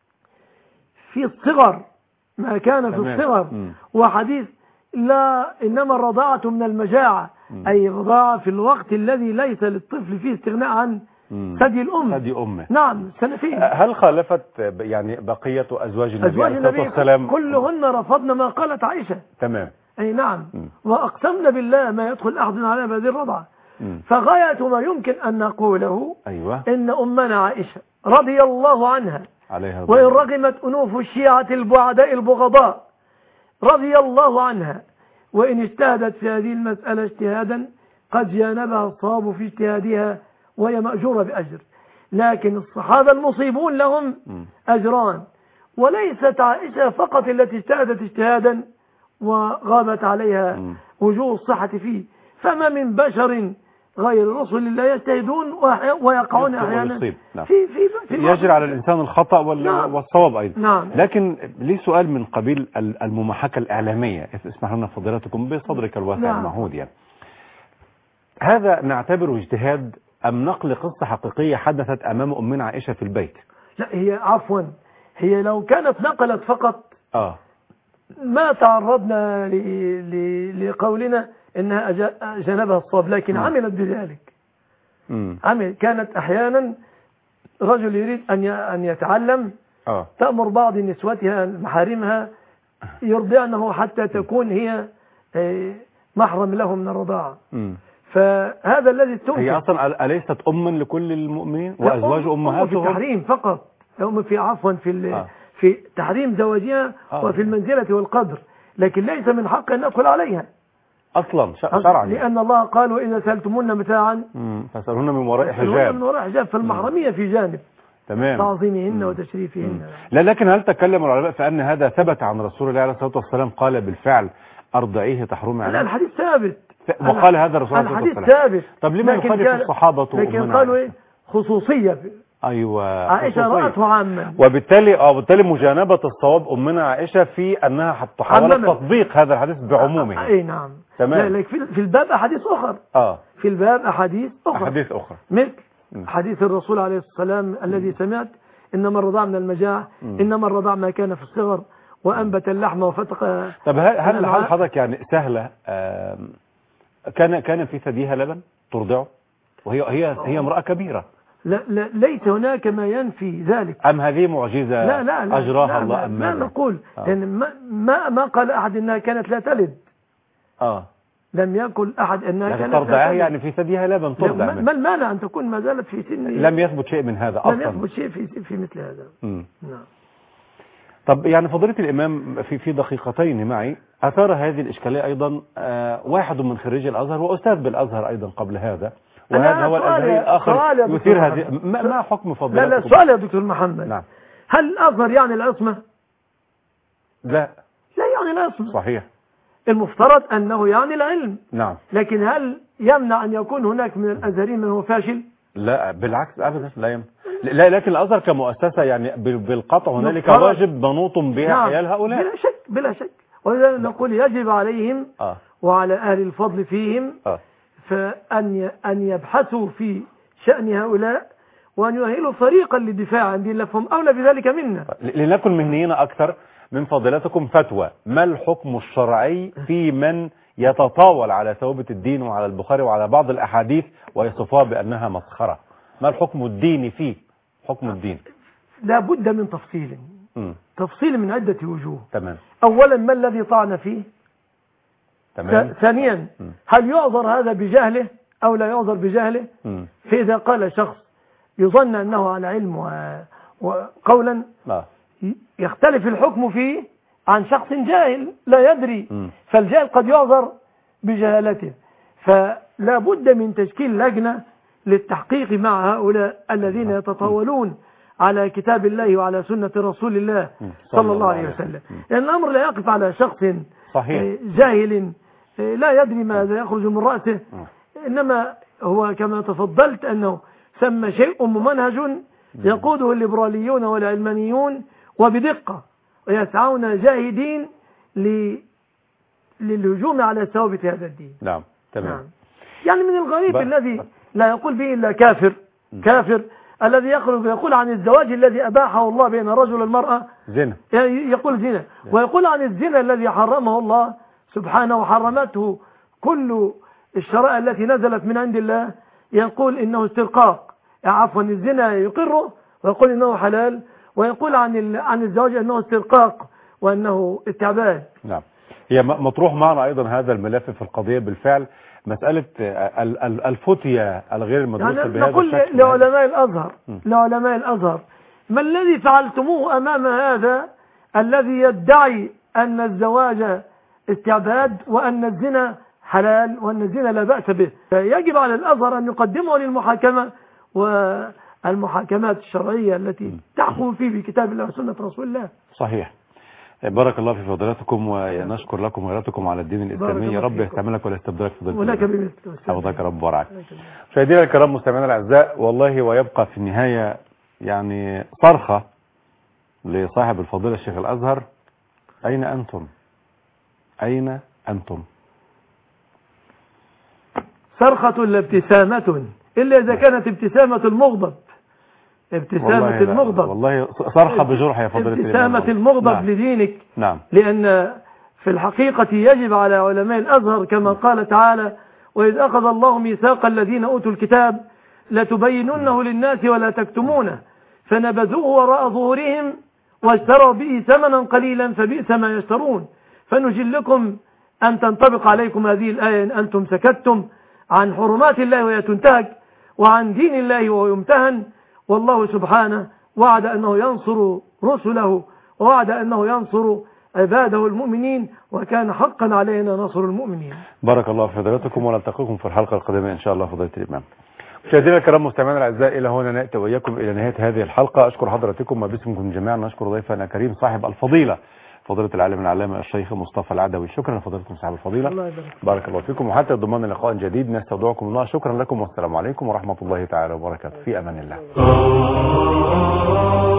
في الصغر ما كان في الصغر. وحديث لا إنما الرضاعة من المجاعة م. أي رضاعة في الوقت الذي ليس للطفل فيه استغناء عن ثدي الأم. ثدي أمه. نعم سنتين. هل خالفت يعني بقية أزواج النبي أزواج النبي والسلام؟ كلهن رفضن ما قالت عائشة. تمام. أي نعم. م. وأقسمنا بالله ما يدخل أحد على هذه الرضعة. فغاية ما يمكن أن نقوله أيوة. إن أمنا عائشة رضي الله عنها عليها وإن رغمت أنوف الشيعة البعداء البغضاء رضي الله عنها وإن اجتهدت في هذه المسألة اجتهادا قد جانبها الصواب في اجتهادها وهي مأجورة بأجر، لكن الصحابة المصيبون لهم أجران، وليست عائشة فقط التي اجتهدت اجتهادا وغابت عليها وجوه الصحة فيه، فما من بشر غير رسل الله يجتهدون ويقعون أحيانا في في في يجري على الإنسان الخطأ نعم. والصواب أيضا. نعم. لكن لي سؤال من قبيل المماحكة الإعلامية، اسمح لنا فضيلتكم بصدرك الواسع نعم. المعهود، يعني هذا نعتبره اجتهاد أم نقل قصة حقيقية حدثت أمام أمنا عائشة في البيت؟ لا، هي عفوا هي لو كانت نقلت فقط آه. ما تعرضنا لقولنا إنها جنبها الصواب، لكن م. عملت بذلك. م. عمل كانت أحيانا رجل يريد أن أن يتعلم آه. تأمر بعض نسوتها محارمها يرضعنه حتى تكون هي محرم له من الرضاعة. م. فهذا الذي تمكن. هي أصلا أليست أما لكل المؤمنين وأزواج أمهاتهم؟ في التحريم فقط، أم في عفوا في آه. في تحريم زواجها آه. وفي المنزلة والقدر، لكن ليس من حق أن ندخل عليها أصلا شرعا، لأن الله قال وإذا سألتمون متاعا فاسألوهن من وراء حجاب. من وراء حجاب، فالمحرمية في جانب تمام تعظيمهن وتشريفهن. لا، لكن هل تكلم العلماء في أن هذا ثبت عن رسول الله عليه الصلاة والسلام قال بالفعل أرضعيه تحرمي عليه؟ لا، الحديث ثابت وقال هذا الرسول عليه الصلاة والسلام. الحديث ثابت. طب لما يخالف الصحابة؟ لكن قالوا إيه؟ خصوصية. أيوة، عائشة رأته عاما، وبالتالي اه بالتالي مجانبة الصواب أمنا عائشة في أنها تحاول تطبيق هذا الحديث بعمومه. أي نعم. تمام. لا، في الباب أحاديث أخرى. آه. في الباب أحاديث أخرى. أحاديث أخرى. مثل حديث الرسول عليه الصلاة والسلام الذي سمعت إنما الرضاع من المجاعة، إنما الرضاع ما كان في الصغر وأنبت اللحم وفتق. طب هل هل حضرتك يعني سهلة كان كان في ثديها لبن ترضعه وهي هي هي امرأة كبيرة؟ لا, لا ليس هناك ما ينفي ذلك. أم هذه معجزة لا لا لا أجراها لا الله لا أم لا, لا نقول آه. يعني ما, ما ما قال أحد أنها كانت لا تلد. آه لم يقل أحد أنها كانت ترضعها، يعني في ثديها لبن ترضع. ما المانع أن تكون ما زالت في سن؟ لم يثبت شيء من هذا أصلا. لم يثبت شيء في في مثل هذا. مم. نعم. طب يعني فضيلة الإمام في في دقيقتين معي أثار هذه الإشكالية أيضا آه واحد من خريجي الأزهر وأستاذ بالأزهر أيضا قبل هذا، وهذا هو الأزهري الآخر يثير هذه. ما, ما حكم فضيلتكم؟ لا لا سؤال يا دكتور محمد. نعم. هل الأزهر يعني العصمة؟ لا لا يعني العصمة. صحيح. المفترض أنه يعني العلم. نعم. لكن هل يمنع أن يكون هناك من الأزهريين من هو فاشل؟ لا بالعكس أبدا لا يمنع. لا، لكن الأزهر كمؤسسة يعني بالقطع هنالك واجب منوط بها نعم. حيال هؤلاء. بلا شك بلا شك. ولذلك نقول يجب عليهم آه. وعلى أهل الفضل فيهم آه. فأن أن يبحثوا في شأن هؤلاء وأن يؤهلوا فريقا للدفاع عن دين الله، فهم أولى بذلك منا. لنكن مهنيين أكثر من فضيلتكم فتوى، ما الحكم الشرعي في من يتطاول على ثوابت الدين وعلى البخاري وعلى بعض الأحاديث ويصفها بأنها مسخرة؟ ما الحكم الديني فيه؟ حكم الدين لا بد من تفصيل م. تفصيل من عدة وجوه. تمام. أولا ما الذي طعن فيه؟ تمام. ثانيا م. هل يعذر هذا بجهله أو لا يعذر بجهله؟ م. فإذا قال شخص يظن أنه على علم وقولا لا. يختلف الحكم فيه عن شخص جاهل لا يدري. م. فالجاهل قد يعذر بجهالته، فلا بد من تشكيل لجنة للتحقيق مع هؤلاء الذين يتطاولون على كتاب الله وعلى سنة رسول الله صلى الله عليه وسلم، لأن الأمر لا يقف على شخص صحيح. جاهل لا يدري ماذا يخرج من رأسه، إنما هو كما تفضلت أنه ثم شيء ممنهج يقوده الليبراليون والعلمانيون وبدقة، ويسعون جاهدين للهجوم على ثوابت هذا الدين. نعم تمام. نعم. يعني من الغريب الذي لا يقول به إلا كافر م. كافر الذي يخرج ويقول عن الزواج الذي أباحه الله بين الرجل والمرأة زنا، يعني يقول زنا، ويقول عن الزنا الذي حرمه الله سبحانه وحرمته كل الشرائع التي نزلت من عند الله، يقول إنه استرقاق، عفوا الزنا يقره ويقول إنه حلال، ويقول عن عن الزواج أنه استرقاق وأنه استعباد. نعم. هي مطروح معنا أيضا هذا الملف في القضية بالفعل، مسألة الفتية الغير المدروسة يعني بهذا نقول الشكل. لعلماء الأزهر لعلماء الأزهر ما الذي فعلتموه أمام هذا الذي يدعي أن الزواج استعباد وأن الزنا حلال وأن الزنا لا بأس به؟ يجب على الأزهر أن يقدمه للمحاكمة والمحاكمات الشرعية التي تحكم فيه بكتاب الله وسنة رسول الله. صحيح. بارك الله في فضيلتكم ونشكر لكم وغيرتكم على الدين الإسلامي. رب يستعملك ولا يستبدلك فضيلة ولك بمثل. حفظك رب ورعاك. مشاهدينا الكرام مستمعينا الأعزاء، والله ويبقى في النهاية يعني صرخة لصاحب الفضيلة الشيخ الأزهر: أين أنتم؟ أين أنتم؟ صرخة لابتسامة إلا إذا كانت ابتسامة المغضب، ابتسامة المغضب، والله صرخة بجرح يا فضيلة ابتسامة المغضب نعم. لدينك نعم. لأن في الحقيقة يجب على علماء الأزهر كما قال تعالى: وإذ أخذ الله ميثاق الذين أوتوا الكتاب لتبيننه للناس ولا تكتمونه فنبذوه وراء ظهورهم واشتروا به ثمنا قليلا فبئس ما يشترون. فنجلكم أن تنطبق عليكم هذه الآية إن أنتم سكتتم عن حرمات الله وهي تنتهك وعن دين الله وهو يمتهن. والله سبحانه وعد أنه ينصر رسله ووعد أنه ينصر عباده المؤمنين وكان حقا علينا نصر المؤمنين. بارك الله في فضيلتكم ونلتقيكم في الحلقة القادمة إن شاء الله فضيلة الإمام. مشاهدينا الكرام مستمعينا الأعزاء، إلى هنا نأتي وإياكم إلى نهاية هذه الحلقة. أشكر حضراتكم وباسمكم جميعا نشكر ضيفنا الكريم صاحب الفضيلة فضيلة العالم العلامة الشيخ مصطفى العدوي. شكرا لفضيلتكم صاحب الفضيلة. الله بارك الله فيكم، وحتى ضمان لقاء جديد نستودعكم الله. شكرا لكم والسلام عليكم ورحمة الله تعالى وبركاته. في أمان الله.